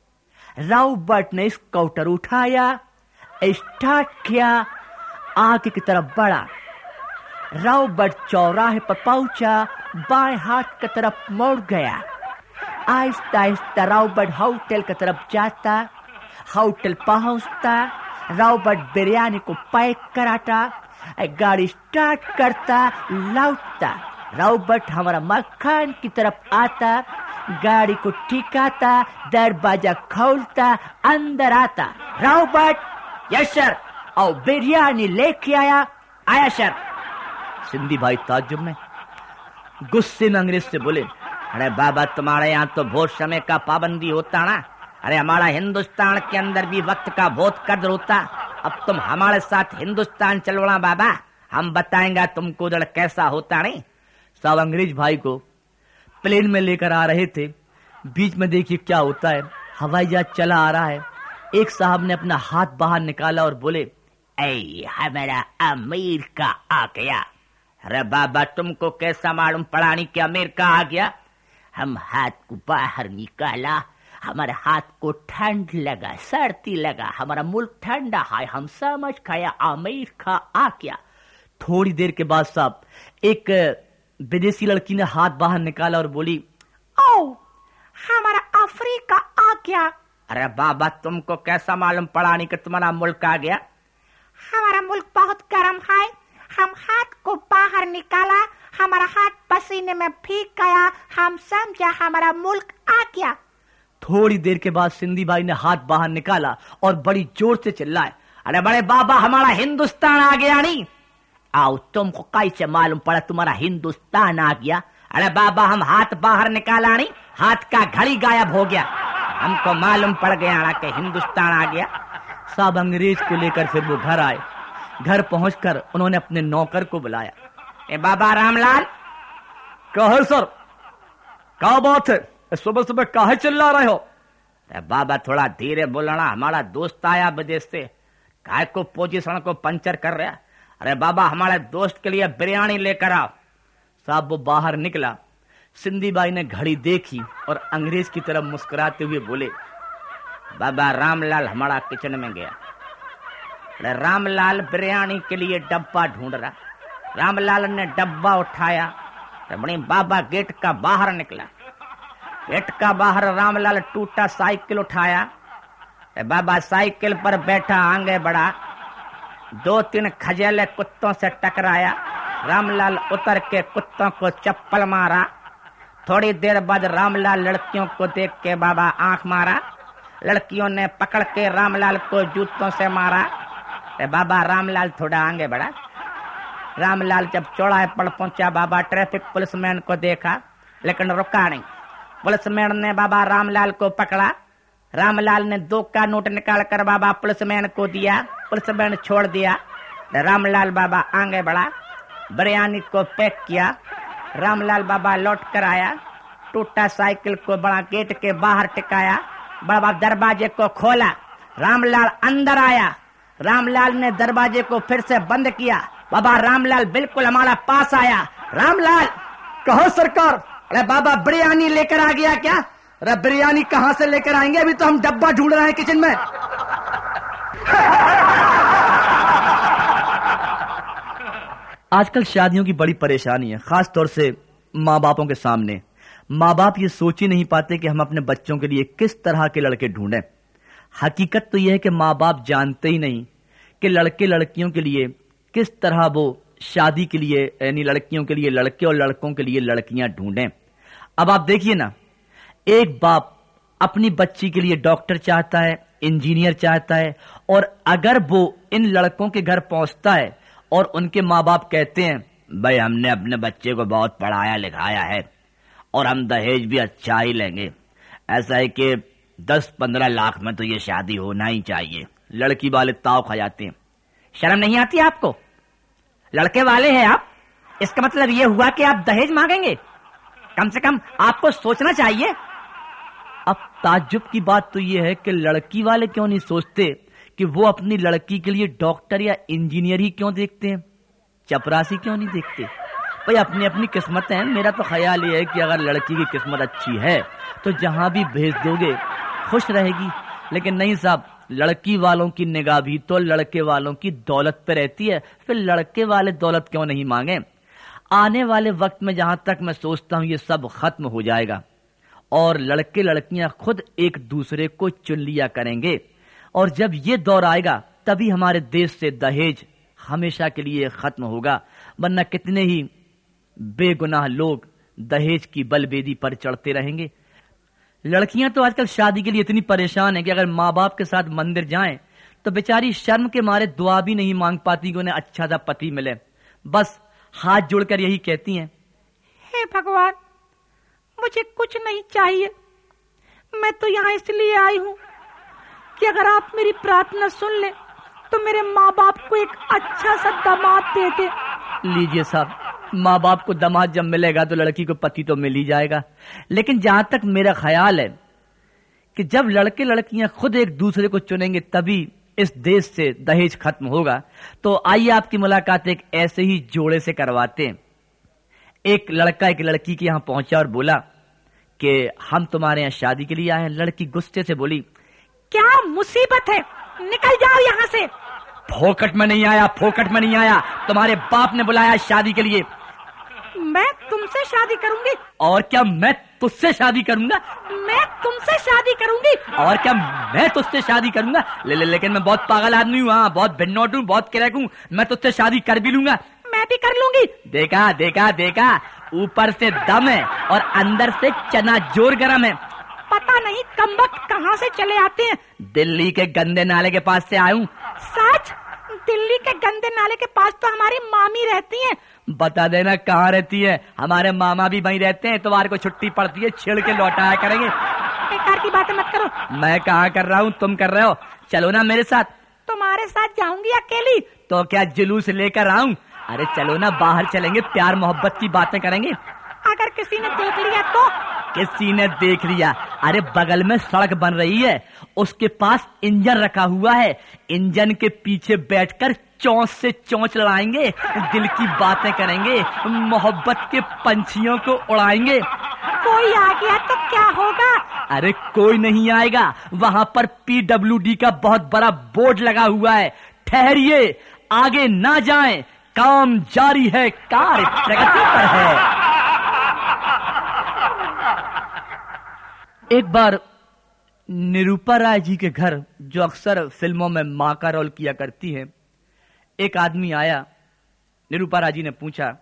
रॉबर्ट ने स्कूटर उठाया, स्टार्ट किया, आगे की तरफ बढ़ा। रॉबर्ट चौराहे पर पहुंचा, बाएं हाथ की तरफ मुड़ गया। आहिस्ता आहिस्ता रॉबर्ट होटल की तरफ जाता। होटल पहुंचता, रॉबर्ट बिरयानी को पैक कराता, गाड़ी स्टार्ट करता, लौटता। रॉबर्ट हमारा मक्खन की तरफ आता, गाड़ी को टिकाता, दरवाजा खोलता, अंदर आता। रॉबर्ट, यस सर, और बिरयानी लेके आया। आया सर। सिंधी भाई ताज्जुब में गुस्से में अंग्रेज से बोले, अरे बाबा, तुम्हारे यहाँ तो बहुत समय का पाबंदी होता ना। अरे हमारा हिंदुस्तान के अंदर भी वक्त का बहुत कदर होता। अब तुम हमारे साथ हिंदुस्तान चलना बाबा, हम बताएंगे तुमको उधर कैसा होता। नहीं साहब अंग्रेज भाई को प्लेन में लेकर आ रहे थे। बीच में देखिए क्या होता है, हवाई जहाज चला आ रहा है। एक साहब ने अपना हाथ बाहर निकाला और बोले, ऐ हमारा अमीर का आ गया। अरे बाबा, तुमको कैसा मालूम पड़ा नहीं कि अमीर का आ गया? हम हाथ को बाहर निकाला, हमारे हाथ को ठंड लगा, सर्दी लगा, हमारा मुल्क ठंडा है, हम समझ खाया अमीर का आ गया। थोड़ी देर के बाद साहब एक विदेशी लड़की ने हाथ बाहर निकाला और बोली, ओ हमारा अफ्रीका आ गया। अरे बाबा, तुमको कैसा मालूम पड़ा नहीं कि तुम्हारा मुल्क आ गया? हमारा मुल्क बहुत गर्म है, हम हाथ को बाहर निकाला, हमारा हाथ पसीने में भीग गया, हम समझा हमारा मुल्क आ गया। थोड़ी देर के बाद सिंधी भाई ने हाथ बाहर निकाला और बड़ी जोर से चिल्लाए, अरे बड़े बाबा, हमारा हिंदुस्तान आ गया। नहीं आओ, तुमको कैसे मालूम पड़ा तुम्हारा हिंदुस्तान आ गया? अरे बाबा, हम हाथ बाहर निकाला नहीं, हाथ का घड़ी गायब हो गया, हमको मालूम पड़ गया कि हिंदुस्तान आ गया। साहब अंग्रेज को लेकर फिर वो घर आए। घर पहुंचकर उन्होंने अपने नौकर को बुलाया। ए बाबा रामलाल। कहो सर, क्या बात है, सुबह सुबह काहे चिल्ला रहे हो? अरे बाबा, थोड़ा धीरे बोलना, हमारा दोस्त आया विदेश से, काय को पोजीशन को पंचर कर रहा। अरे बाबा, हमारे दोस्त के लिए बिरयानी लेकर आओ। साहब वो बाहर निकला। सिंधी भाई ने घड़ी देखी और अंग्रेज की तरफ मुस्कुराते हुए बोले, बाबा रामलाल हमारा किचन में गया। अरे रामलाल बिरयानी के लिए डब्बा ढूंढ रहा। रामलाल ने डब्बा उठाया, बड़ी बाबा गेट का बाहर निकला। गेट का बाहर रामलाल टूटा साइकिल उठाया। बाबा साइकिल पर बैठा आगे बढ़ा, दो तीन खजेले कुत्तों से टकराया। रामलाल उतर के कुत्तों को चप्पल मारा। थोड़ी देर बाद रामलाल लड़कियों को देख के बाबा आंख मारा। लड़कियों ने पकड़ के रामलाल को जूतों से मारा। बाबा रामलाल थोड़ा आगे बढ़ा। रामलाल जब चौराहे पर पहुंचा, बाबा ट्रैफिक पुलिसमैन को देखा लेकिन रुका नहीं। पुलिसमैन ने बाबा रामलाल को पकड़ा। रामलाल ने दो का नोट निकाल कर बाबा पुलिसमैन को दिया। पुलिसमैन छोड़ दिया। रामलाल बाबा आगे बढ़ा, बिरयानी को पैक किया। रामलाल बाबा लौट कर आया, टूटा साइकिल को बड़ा गेट के बाहर टिकाया। बाबा दरवाजे को खोला, रामलाल अंदर आया। रामलाल ने दरवाजे को फिर से बंद किया। बाबा रामलाल बिल्कुल हमारा पास आया। रामलाल, कहो सरकार। अरे बाबा, बिरयानी लेकर आ गया क्या? अरे बिरयानी कहां से लेकर आएंगे, अभी तो हम डब्बा ढूंढ रहे हैं किचन में। आजकल शादियों की बड़ी परेशानी है, खास तौर से माँ बापों के सामने। माँ बाप ये सोच ही नहीं पाते कि हम अपने बच्चों के लिए किस तरह के लड़के ढूंढें। हकीकत तो यह है कि माँ बाप जानते ही नहीं कि लड़के लड़कियों के लिए किस तरह वो शादी के लिए, यानी लड़कियों के लिए लड़के और लड़कों के लिए लड़कियां ढूंढें। अब आप देखिए ना, एक बाप अपनी बच्ची के लिए डॉक्टर चाहता है, इंजीनियर चाहता है, और अगर वो इन लड़कों के घर पहुंचता है और उनके माँ बाप कहते हैं, भाई हमने अपने बच्चे को बहुत पढ़ाया लिखाया है और हम दहेज भी अच्छा ही लेंगे, ऐसा है कि दस पंद्रह लाख में तो ये शादी होना ही चाहिए, लड़की वाले ताव खा जाते हैं। शर्म नहीं आती आपको? लड़के वाले हैं आप, इसका मतलब ये हुआ कि आप दहेज मांगेंगे? कम से कम आपको सोचना चाहिए। अब ताज्जुब की बात तो ये है कि लड़की वाले क्यों नहीं सोचते कि वो अपनी लड़की के लिए डॉक्टर या इंजीनियर ही क्यों देखते हैं, चपरासी क्यों नहीं देखते? भाई अपनी अपनी किस्मत है। मेरा तो ख्याल ये है कि अगर लड़की की किस्मत अच्छी है तो जहां भी भेज दोगे खुश रहेगी। लेकिन नहीं साहब, लड़की वालों की निगाह भी तो लड़के वालों की दौलत पे रहती है। फिर लड़के वाले दौलत क्यों नहीं मांगे? आने वाले वक्त में जहां तक मैं सोचता हूं ये सब खत्म हो जाएगा और लड़के लड़कियां खुद एक दूसरे को चुन लिया करेंगे। और जब ये दौर आएगा तभी हमारे देश से दहेज हमेशा के लिए खत्म होगा। वरना कितने ही बेगुनाह लोग दहेज की बलबेदी पर चढ़ते रहेंगे। लड़कियां तो आजकल शादी के लिए इतनी परेशान हैं कि अगर माँ बाप के साथ मंदिर जाएं तो बेचारी शर्म के मारे दुआ भी नहीं मांग पाती कि उन्हें अच्छा सा पति मिले। बस हाथ जोड़कर यही कहती हैं, हे भगवान, मुझे कुछ नहीं चाहिए। मैं तो यहाँ इसलिए आई हूँ कि अगर आप मेरी प्रार्थना सुन लें तो मेरे माँ बाप को एक अच्छा सा दामाद दे दे। लीजिए साहब, माँ बाप को दामाद जब मिलेगा तो लड़की को पति तो मिल ही जाएगा। लेकिन जहां तक मेरा ख्याल है कि जब लड़के लड़कियां खुद एक दूसरे को चुनेंगे तभी इस देश से दहेज खत्म होगा। तो आइए आपकी मुलाकात एक ऐसे ही जोड़े से करवाते हैं। एक लड़का एक लड़की के यहाँ पहुंचा और बोला कि हम तुम्हारे यहाँ शादी के लिए आए हैं। लड़की गुस्से से बोली, क्या मुसीबत है, निकल जाओ यहाँ से। फोकट में नहीं आया, फोकट में नहीं आया, तुम्हारे बाप ने बुलाया शादी के लिए। मैं तुमसे शादी करूंगी। और क्या मैं तुझसे शादी करूंगा? मैं तुमसे शादी करूंगी। और क्या मैं तुझसे शादी करूंगा? ले, ले, लेकिन मैं बहुत पागल आदमी हूँ, हाँ, बहुत भिन्नोट हूँ, बहुत क्रैक हूँ। मैं तुझसे शादी कर भी लूंगा। मैं भी कर लूंगी। देखा देखा देखा, ऊपर से दम है और अंदर से चना जोर गरम है। पता नहीं कमबख्त कहाँ से चले आते हैं। दिल्ली के गंदे नाले के पास से आया हूँ। सच? दिल्ली के गंदे नाले के पास तो हमारी मामी रहती हैं। बता देना कहाँ रहती है? हमारे मामा भी वहीं रहते हैं। इतवार को छुट्टी पड़ती है, छेड़ के लौटाया करेंगे। बेकार की बातें मत करो। मैं कहाँ कर रहा हूँ, तुम कर रहे हो। चलो ना मेरे साथ। तुम्हारे साथ जाऊंगी अकेली। तो क्या जुलूस लेकर आऊं? अरे चलो ना, बाहर चलेंगे, प्यार मोहब्बत की बातें करेंगे। अगर किसी ने देख लिया तो? किसी ने देख लिया? अरे बगल में सड़क बन रही है, उसके पास इंजन रखा हुआ है। इंजन के पीछे बैठकर चौंच से चौंच लड़ाएंगे, दिल की बातें करेंगे, मोहब्बत के पंछियों को उड़ाएंगे। कोई आ गया तो क्या होगा? अरे कोई नहीं आएगा, वहां पर पी डब्ल्यू डी का बहुत बड़ा बोर्ड लगा हुआ है। ठहरिए, आगे ना जाएं, काम जारी है, कार्य प्रगति पर है। एक बार निरूपा राय जी के घर, जो अक्सर फिल्मों में मां का रोल किया करती है, एक आदमी आया। निरूपा राय जी ने पूछा,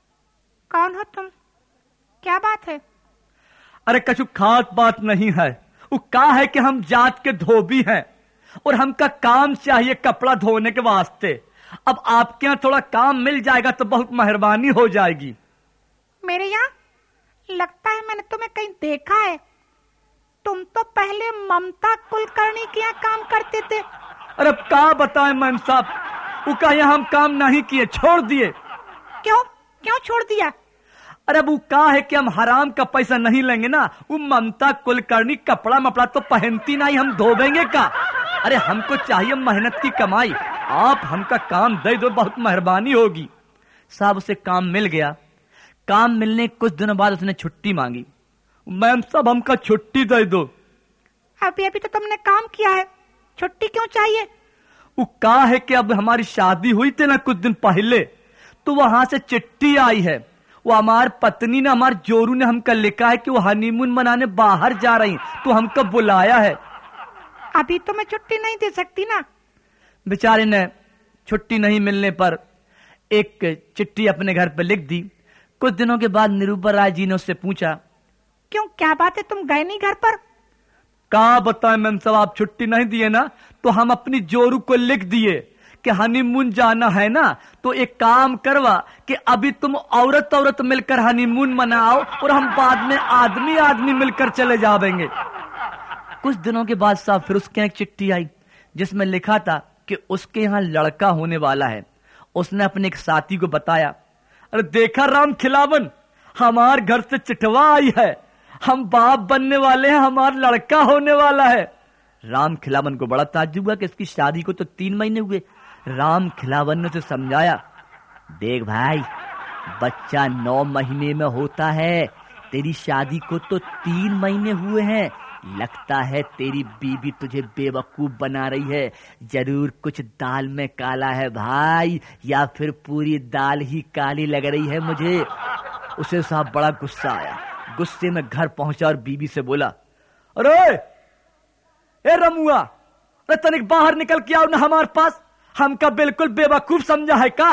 कौन हो तुम, क्या बात है? अरे कछु खास बात नहीं है, वो का है कि हम जात के धोबी हैं और हमका काम चाहिए कपड़ा धोने के वास्ते। अब आपके यहाँ थोड़ा काम मिल जाएगा तो बहुत मेहरबानी हो जाएगी। मेरे यहाँ? लगता है मैंने तुम्हें कहीं देखा है। तुम तो पहले ममता कुलकर्णी के यहाँ काम करते थे। अरे क्या बताएं मैम साहब, वो का यहाँ हम काम नहीं किए, छोड़ दिए। क्यों क्यों छोड़ दिया? अरे वो का है कि हम हराम का पैसा नहीं लेंगे ना। वो ममता कुलकर्णी कपड़ा मपड़ा तो पहनती नहीं, हम धोबेंगे का। अरे हमको चाहिए मेहनत की कमाई, आप हमका काम दे दो, बहुत मेहरबानी होगी। साहब उसे काम मिल गया। काम मिलने कुछ दिनों बाद उसने छुट्टी मांगी। मैम साहब हमका छुट्टी दे दो। अभी अभी तो तुमने काम किया है, छुट्टी क्यों चाहिए? वो का है कि अब हमारी शादी हुई थी ना कुछ दिन पहले, तो वहां से चिट्ठी आई है। वो हमार पत्नी ने, हमार जोरू ने हमका लिखा है कि वो हनीमून मनाने बाहर जा रही, तो हमको बुलाया है। अभी तो मैं छुट्टी नहीं दे सकती ना। बेचारे ने छुट्टी नहीं मिलने पर एक चिट्ठी अपने घर पर लिख दी। कुछ दिनों के बाद निरूपा राय जी ने उससे पूछा, क्यों, क्या बात है, तुम गए नहीं घर पर? का बताएं मैम साहब, आप छुट्टी नहीं दिए ना, तो हम अपनी जोरू को लिख दिए कि हनीमून जाना है ना, तो एक काम करवा कि अभी तुम औरत औरत मिलकर हनीमून मनाओ और हम बाद में आदमी आदमी मिलकर चले जाएंगे। कुछ दिनों के बाद साहब फिर उसके एक चिट्ठी आई जिसमें लिखा था कि उसके यहाँ लड़का होने वाला है। उसने अपने एक साथी को बताया, अरे देखा राम खिलावन, हमार घर से चिठवा आई है, हम बाप बनने वाले हैं, हमारा लड़का होने वाला है। राम खिलावन को बड़ा ताज्जुब हुआ कि इसकी शादी को तो तीन महीने हुए। राम खिलावन ने उसे समझाया, देख भाई, बच्चा नौ महीने में होता है, तेरी शादी को तो तीन महीने हुए हैं। लगता है तेरी बीवी तुझे बेवकूफ बना रही है। जरूर कुछ दाल में काला है भाई, या फिर पूरी दाल ही काली लग रही है मुझे। उसे साहब बड़ा गुस्सा आया। गुस्से में घर पहुंचा और बीवी से बोला, अरे ए रमुआ, अरे तनिक बाहर निकल के आओ ना हमारे पास। हमका बिल्कुल बेवकूफ समझा है का?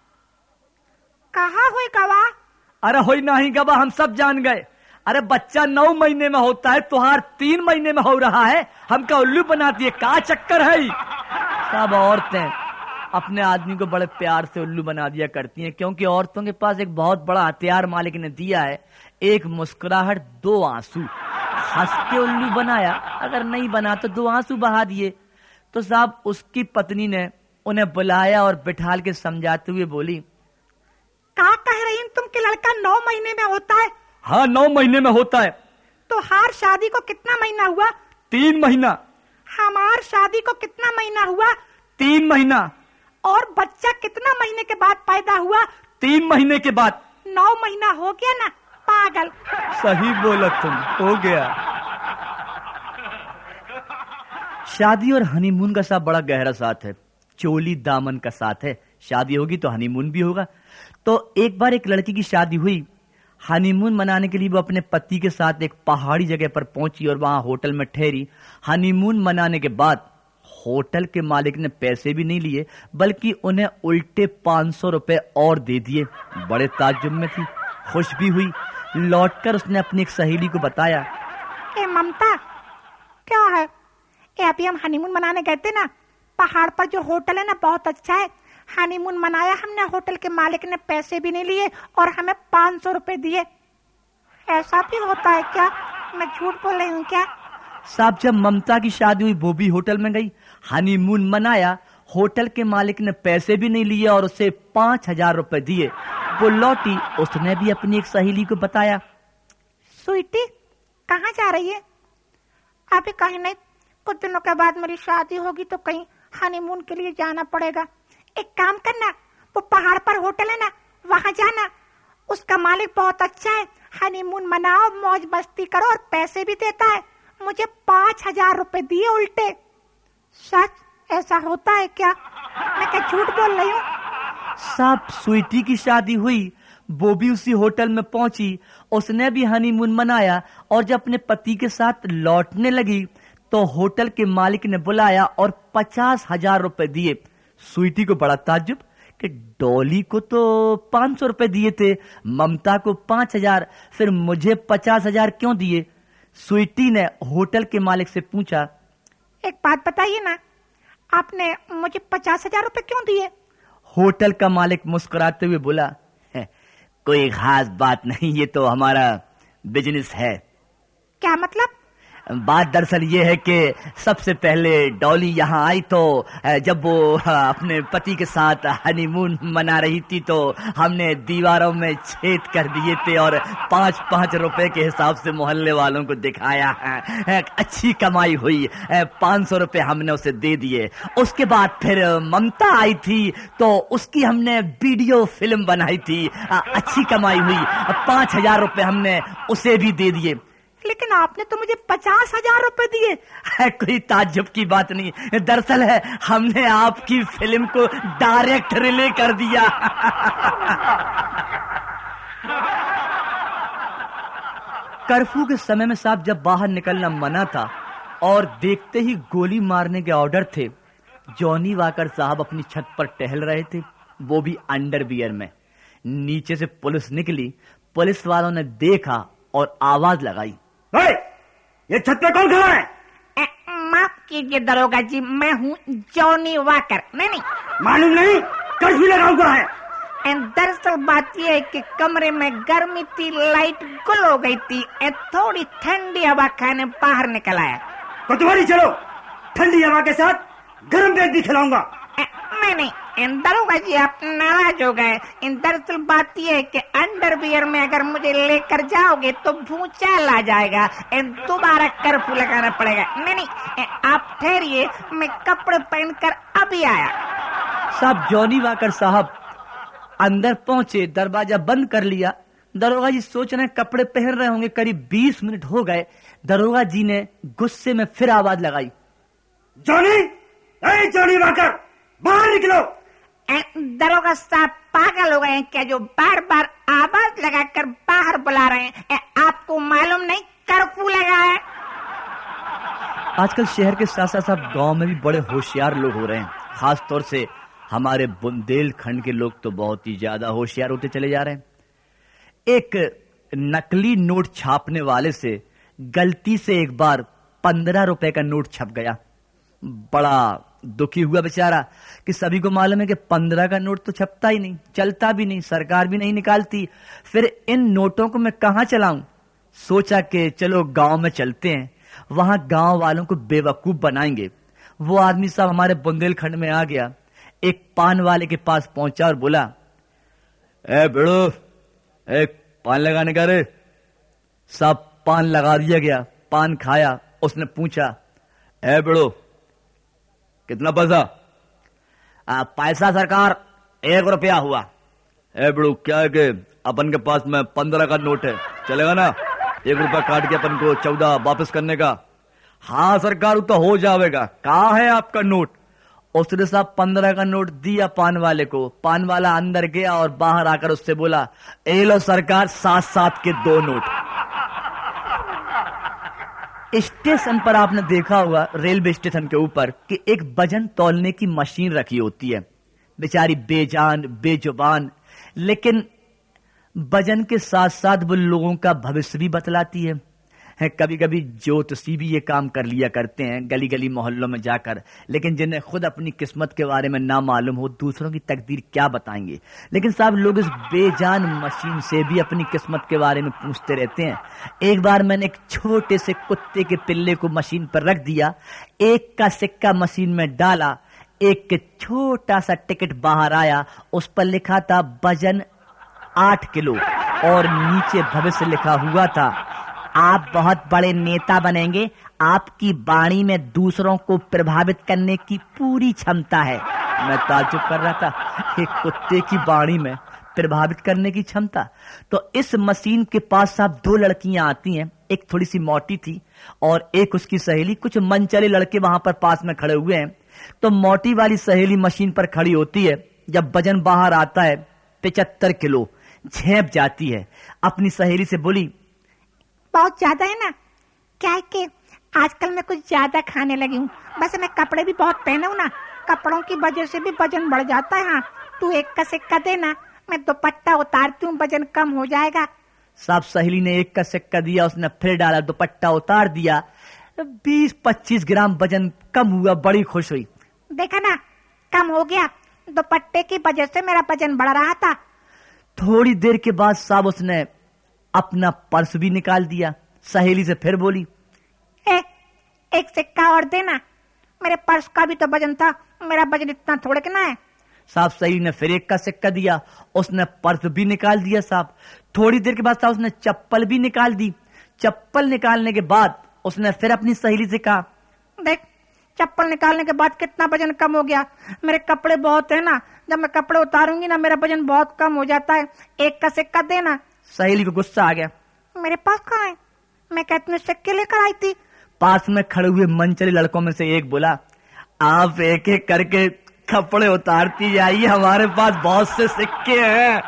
कहा हुई गवा? अरे होई नहीं गवा, हम सब जान गए। अरे बच्चा नौ महीने में होता है, तुहार तीन महीने में हो रहा है। हमका उल्लू बनाती है, का चक्कर है? सब औरतें अपने आदमी को बड़े प्यार से उल्लू बना दिया करती हैं, क्योंकि औरतों के पास एक बहुत बड़ा हथियार मालिक ने दिया है, एक मुस्कुराहट, दो आंसू। हंस के उल्लू बनाया, अगर नहीं बना तो दो आंसू बहा दिए। तो साहब उसकी पत्नी ने उन्हें बुलाया और बिठाल के समझाते हुए बोली, क्या कह रही तुम कि लड़का नौ महीने में होता है? हाँ, नौ महीने में होता है। तो हार शादी को कितना महीना हुआ? तीन महीना। हमार शादी को कितना महीना हुआ? तीन महीना। और बच्चा कितना महीने के बाद पैदा हुआ? तीन महीने के बाद। नौ महीना हो गया ना पागल। सही बोला तुम, हो गया। शादी और हनीमून का साथ बड़ा गहरा साथ है, चोली दामन का साथ है। शादी होगी तो हनीमून भी होगा। तो एक बार एक लड़की की शादी हुई। हनीमून मनाने के लिए वो अपने पति के साथ एक पहाड़ी जगह पर पहुंची और वहां होटल में ठहरी। हनीमून मनाने के बाद होटल के मालिक ने पैसे भी नहीं लिए, बल्कि उन्हें उल्टे पांच सौ रुपए और दे दिए। बड़े ताज्जुब में थी, खुश भी हुई। लौटकर उसने अपनी एक सहेली को बताया, ए ममता, क्या है? ए अभी हम हनीमून मनाने गए थे ना, पहाड़ पर जो होटल है ना बहुत अच्छा है। हनीमून मनाया हमने, होटल के मालिक ने पैसे भी नहीं लिए और हमें पाँच सौ रुपए दिए। ऐसा भी होता है क्या? मैं झूठ बोल रही हूँ क्या? साहब जब ममता की शादी हुई वो भी होटल में गई, हनीमून मनाया, होटल के मालिक ने पैसे भी नहीं लिए और उसे पांच हजार रुपए दिए। वो लौटी, उसने भी अपनी एक सहेली को बताया, स्वीटी कहाँ जा रही है? अभी कहीं नहीं, कुछ दिनों के बाद मेरी शादी होगी तो कहीं हनीमून के लिए जाना पड़ेगा। एक काम करना, वो पहाड़ पर होटल है ना, वहां जाना। उसका मालिक बहुत अच्छा है, हनीमून मनाओ, मौज मस्ती करो और पैसे भी देता है। मुझे पांच हजार रुपए दिए उल्टे। सच? ऐसा होता है क्या? मैं क्या झूठ बोल रही हूँ? साहब स्वीटी की शादी हुई, वो भी उसी होटल में पहुंची, उसने भी हनीमून मनाया और जब अपने पति के साथ लौटने लगी तो होटल के मालिक ने बुलाया और पचास हजार रुपए दिए। स्वीटी को बड़ा ताज्जुब कि डॉली को तो पांच सौ रुपए दिए थे, ममता को पांच हजार, फिर मुझे पचास हजार क्यों दिए? स्वीटी ने होटल के मालिक से पूछा, एक बात बताइए ना, आपने मुझे पचास हजार रुपए क्यों दिए? होटल का मालिक मुस्कुराते हुए बोला, कोई खास बात नहीं, ये तो हमारा बिजनेस है। क्या मतलब? बात दरअसल ये है कि सबसे पहले डॉली यहाँ आई तो जब वो अपने पति के साथ हनीमून मना रही थी तो हमने दीवारों में छेद कर दिए थे और पाँच पाँच रुपए के हिसाब से मोहल्ले वालों को दिखाया। अच्छी कमाई हुई, पाँच सौ रुपए हमने उसे दे दिए। उसके बाद फिर ममता आई थी तो उसकी हमने वीडियो फिल्म बनाई थी, अच्छी कमाई हुई, पाँच हजार रुपए हमने उसे भी दे दिए। लेकिन आपने तो मुझे पचास हजार रुपए दिए। है कोई ताज्जुब की बात नहीं, दरअसल है हमने आपकी फिल्म को डायरेक्ट रिले कर दिया। कर्फ्यू के समय में साहब जब बाहर निकलना मना था और देखते ही गोली मारने के ऑर्डर थे, जॉनी वाकर साहब अपनी छत पर टहल रहे थे, वो भी अंडरवियर में। नीचे से पुलिस निकली, पुलिस वालों ने देखा और आवाज लगाई, ये छत पे कौन खड़ा है? ए, माफ कीजिए दरोगा जी, मैं हूँ जॉनी वाकर। नहीं नहीं मालूम नहीं, कर्फ्यू लगा हुआ है। दरअसल बात यह है कि कमरे में गर्मी थी, लाइट गुल हो गई थी, ए, थोड़ी ठंडी हवा खाने बाहर निकल आया। तो तुम्हारी चलो, ठंडी हवा के साथ गर्म पेट भी खिलाऊंगा। नहीं नहीं, दरोगा जी आप नाराज हो गए। दरअसल बात यह है कि अंडरवियर में अगर मुझे लेकर जाओगे तो भूचाल आ जाएगा, दोबारा कर्फ्यू लगाना पड़ेगा। नहीं नहीं आप ठहरिए, मैं कपड़े पहनकर अभी आया। साहब जॉनी वाकर साहब अंदर पहुंचे, दरवाजा बंद कर लिया। दरोगा जी सोच रहे कपड़े पहन रहे होंगे। करीब बीस मिनट हो गए। दरोगा जी ने गुस्से में फिर आवाज लगाई, जॉनी, ए जॉनी वाकर, बाहर निकलो। दरोगा साहब पागल हो गए हैं क्या, जो बार बार आवाज लगाकर बाहर बुला रहे हैं? आपको मालूम नहीं कर्फ्यू लगा है? आजकल शहर के साथ साथ गांव में भी बड़े होशियार लोग हो रहे हैं। खास तौर से हमारे बुंदेलखंड के लोग तो बहुत ही ज्यादा होशियार होते चले जा रहे हैं। एक नकली नोट छापने वाले से गलती से एक बार पंद्रह रुपए का नोट छप गया। बड़ा दुखी हुआ बेचारा कि सभी को मालूम है कि पंद्रह का नोट तो छपता ही नहीं, चलता भी नहीं, सरकार भी नहीं निकालती। फिर इन नोटों को मैं कहां चलाऊं? सोचा कि चलो गांव में चलते हैं, वहां गांव वालों को बेवकूफ बनाएंगे। वो आदमी साहब हमारे बुंदेलखंड में आ गया, एक पान वाले के पास पहुंचा और बोला, ए बेड़ो, एक पान लगाने का रे। सब पान लगा दिया गया, पान खाया। उसने पूछा, ए बेड़ो कितना पैसा? आ, पैसा सरकार एक रुपया हुआ। ए बेड़ो क्या है कि अपन के पास में पंद्रह का नोट है, चलेगा ना? एक रुपया काट के अपन को चौदह वापस करने का। हाँ सरकार तो हो जाएगा। कहाँ है आपका नोट? उसने साहब पंद्रह का नोट दिया पान वाले को। पान वाला अंदर गया और बाहर आकर उससे बोला, ए लो सरकार, सात सात के दो नोट। स्टेशन पर आपने देखा होगा, रेलवे स्टेशन के ऊपर, कि एक वजन तौलने की मशीन रखी होती है। बेचारी बेजान बेजुबान, लेकिन वजन के साथ साथ वो लोगों का भविष्य भी बतलाती है। है कभी कभी ज्योतिषी भी ये काम कर लिया करते हैं गली गली मोहल्लों में जाकर। लेकिन जिन्हें खुद अपनी किस्मत के बारे में ना मालूम हो, दूसरों की तकदीर क्या बताएंगे। लेकिन साहब लोग इस बेजान मशीन से भी अपनी किस्मत के बारे में पूछते रहते हैं। एक बार मैंने एक छोटे से कुत्ते के पिल्ले को मशीन पर रख दिया, एक का सिक्का मशीन में डाला, एक छोटा सा टिकट बाहर आया, उस पर लिखा था वजन आठ किलो और नीचे भविष्य लिखा हुआ था, आप बहुत बड़े नेता बनेंगे, आपकी वाणी में दूसरों को प्रभावित करने की पूरी क्षमता है। मैं ताज्जुब कर रहा था, एक कुत्ते की वाणी में प्रभावित करने की क्षमता। तो इस मशीन के पास साहब दो लड़कियां आती हैं, एक थोड़ी सी मोटी थी और एक उसकी सहेली। कुछ मनचले लड़के वहां पर पास में खड़े हुए हैं। तो मोटी वाली सहेली मशीन पर खड़ी होती है। जब वजन बाहर आता है पिचहत्तर किलो, झेप जाती है। अपनी सहेली से बोली, बहुत ज्यादा है ना? क्या है कि आजकल मैं कुछ ज्यादा खाने लगी हूँ, बस मैं कपड़े भी बहुत पहना हूँ ना, कपड़ों की वजह से भी वजन बढ़ जाता है। हाँ तू एक का सिक्का देना, मैं दुपट्टा उतारती हूँ, वजन कम हो जाएगा। साहब सहेली ने एक का सिक्का दिया, उसने फिर डाला, दुपट्टा उतार दिया, बीस पच्चीस ग्राम वजन कम हुआ। बड़ी खुश हुई। देखा ना, कम हो गया, दुपट्टे की वजह से मेरा वजन बढ़ रहा था। थोड़ी देर के बाद साहब उसने अपना पर्स भी निकाल दिया। सहेली से फिर बोली, ए, एक सिक्का और देना, मेरे पर्स का भी तो वजन था, मेरा वजन इतना थोड़े ना है। साहब सहेली ने फिर एक का सिक्का दिया, उसने पर्स भी निकाल दिया। साहब थोड़ी देर के बाद साहब उसने चप्पल भी निकाल दी। चप्पल निकालने के बाद उसने फिर अपनी सहेली से कहा, देख चप्पल निकालने के बाद कितना वजन कम हो गया, मेरे कपड़े बहुत है ना, जब मैं कपड़े उतारूंगी ना मेरा वजन बहुत कम हो जाता है, एक का सिक्का देना। सहेली को गुस्सा आ गया, मेरे पास कहाँ है, मैं कहती हूँ सिक्के लेकर आई थी। पास में खड़े हुए मनचले लड़कों में से एक बोला, आप एक एक करके कपड़े उतारती जाइए, हमारे पास बहुत से सिक्के हैं।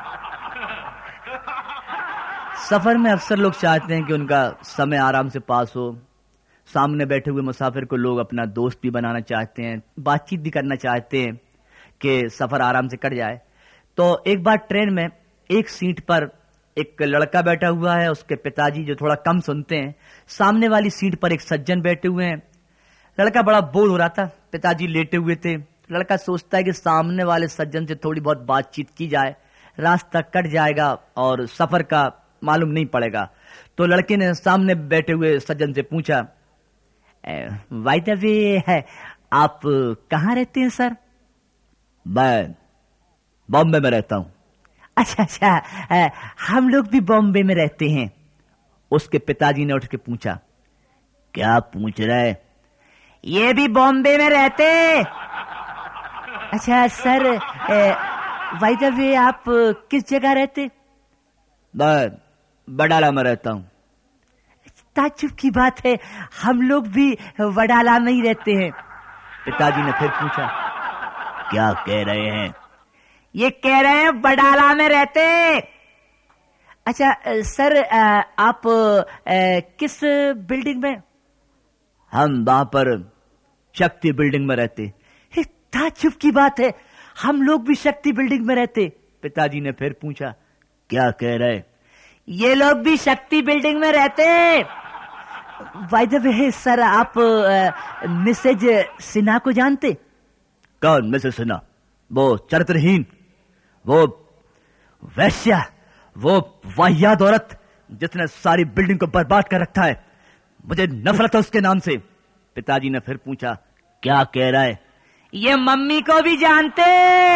सफर में अक्सर लोग चाहते हैं कि उनका समय आराम से पास हो। सामने बैठे हुए मुसाफिर को लोग अपना दोस्त भी बनाना चाहते हैं, बातचीत भी करना चाहते हैं कि सफर आराम से कट जाए। तो एक बार ट्रेन में एक सीट पर एक लड़का बैठा हुआ है, उसके पिताजी जो थोड़ा कम सुनते हैं। सामने वाली सीट पर एक सज्जन बैठे हुए हैं। लड़का बड़ा बोर हो रहा था, पिताजी लेटे हुए थे। लड़का सोचता है कि सामने वाले सज्जन से थोड़ी बहुत बातचीत की जाए, रास्ता कट जाएगा और सफर का मालूम नहीं पड़ेगा। तो लड़के ने सामने बैठे हुए सज्जन से पूछा, बाय द वे है, आप कहाँ रहते हैं सर? मैं बॉम्बे में रहता हूं। अच्छा अच्छा, आ, हम लोग भी बॉम्बे में रहते हैं। उसके पिताजी ने उठ के पूछा। क्या पूछ रहे? ये भी बॉम्बे में रहते? अच्छा सर, बाय द वे आप किस जगह रहते? मैं वडाला में रहता हूं। ताज्जुब की बात है, हम लोग भी वडाला में ही रहते हैं। पिताजी ने फिर पूछा। क्या कह रहे हैं? ये कह रहे हैं वडाला में रहते। अच्छा सर, आप किस बिल्डिंग में? हम वहां पर शक्ति बिल्डिंग में रहते। ताज्जुब की बात है, हम लोग भी शक्ति बिल्डिंग में रहते। पिताजी ने फिर पूछा। क्या कह रहे? ये लोग भी शक्ति बिल्डिंग में रहते। बाय द वे सर, आप मिसेज सिन्हा को जानते? कौन मिसेज सिन्हा? वो चरित्रहीन, वो वैश्या, वो वाहियात औरत जिसने सारी बिल्डिंग को बर्बाद कर रखा है। मुझे नफरत है उसके नाम से। पिताजी ने फिर पूछा। क्या कह रहा है? ये मम्मी को भी जानते।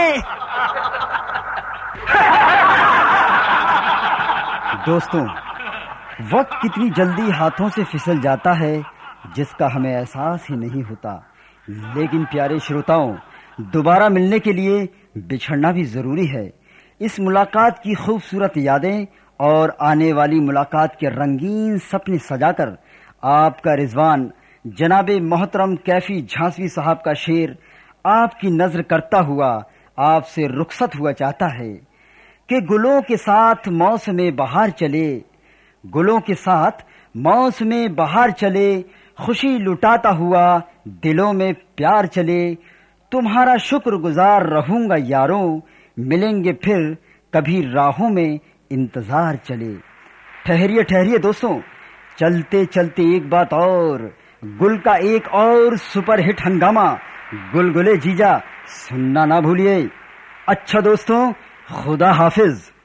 दोस्तों, वक्त कितनी जल्दी हाथों से फिसल जाता है जिसका हमें एहसास ही नहीं होता। लेकिन प्यारे श्रोताओं, दोबारा मिलने के लिए बिछड़ना भी जरूरी है। इस मुलाकात की खूबसूरत यादें और आने वाली मुलाकात के रंगीन सपने सजाकर आपका रिजवान जनाबे मोहतरम कैफी झांसवी साहब का शेर आपकी नजर करता हुआ आपसे रुखसत हुआ चाहता है कि गुलों के साथ मौसमे बहार चले, गुलों के साथ मौसमे बहार चले, खुशी लुटाता हुआ दिलों में प्यार चले। तुम्हारा शुक्रगुजार रहूंगा यारों, मिलेंगे फिर कभी राहों में इंतजार चले। ठहरिए ठहरिए दोस्तों, चलते चलते एक बात और, गुल का एक और सुपरहिट हंगामा गुलगुले जीजा सुनना ना भूलिए। अच्छा दोस्तों, खुदा हाफिज।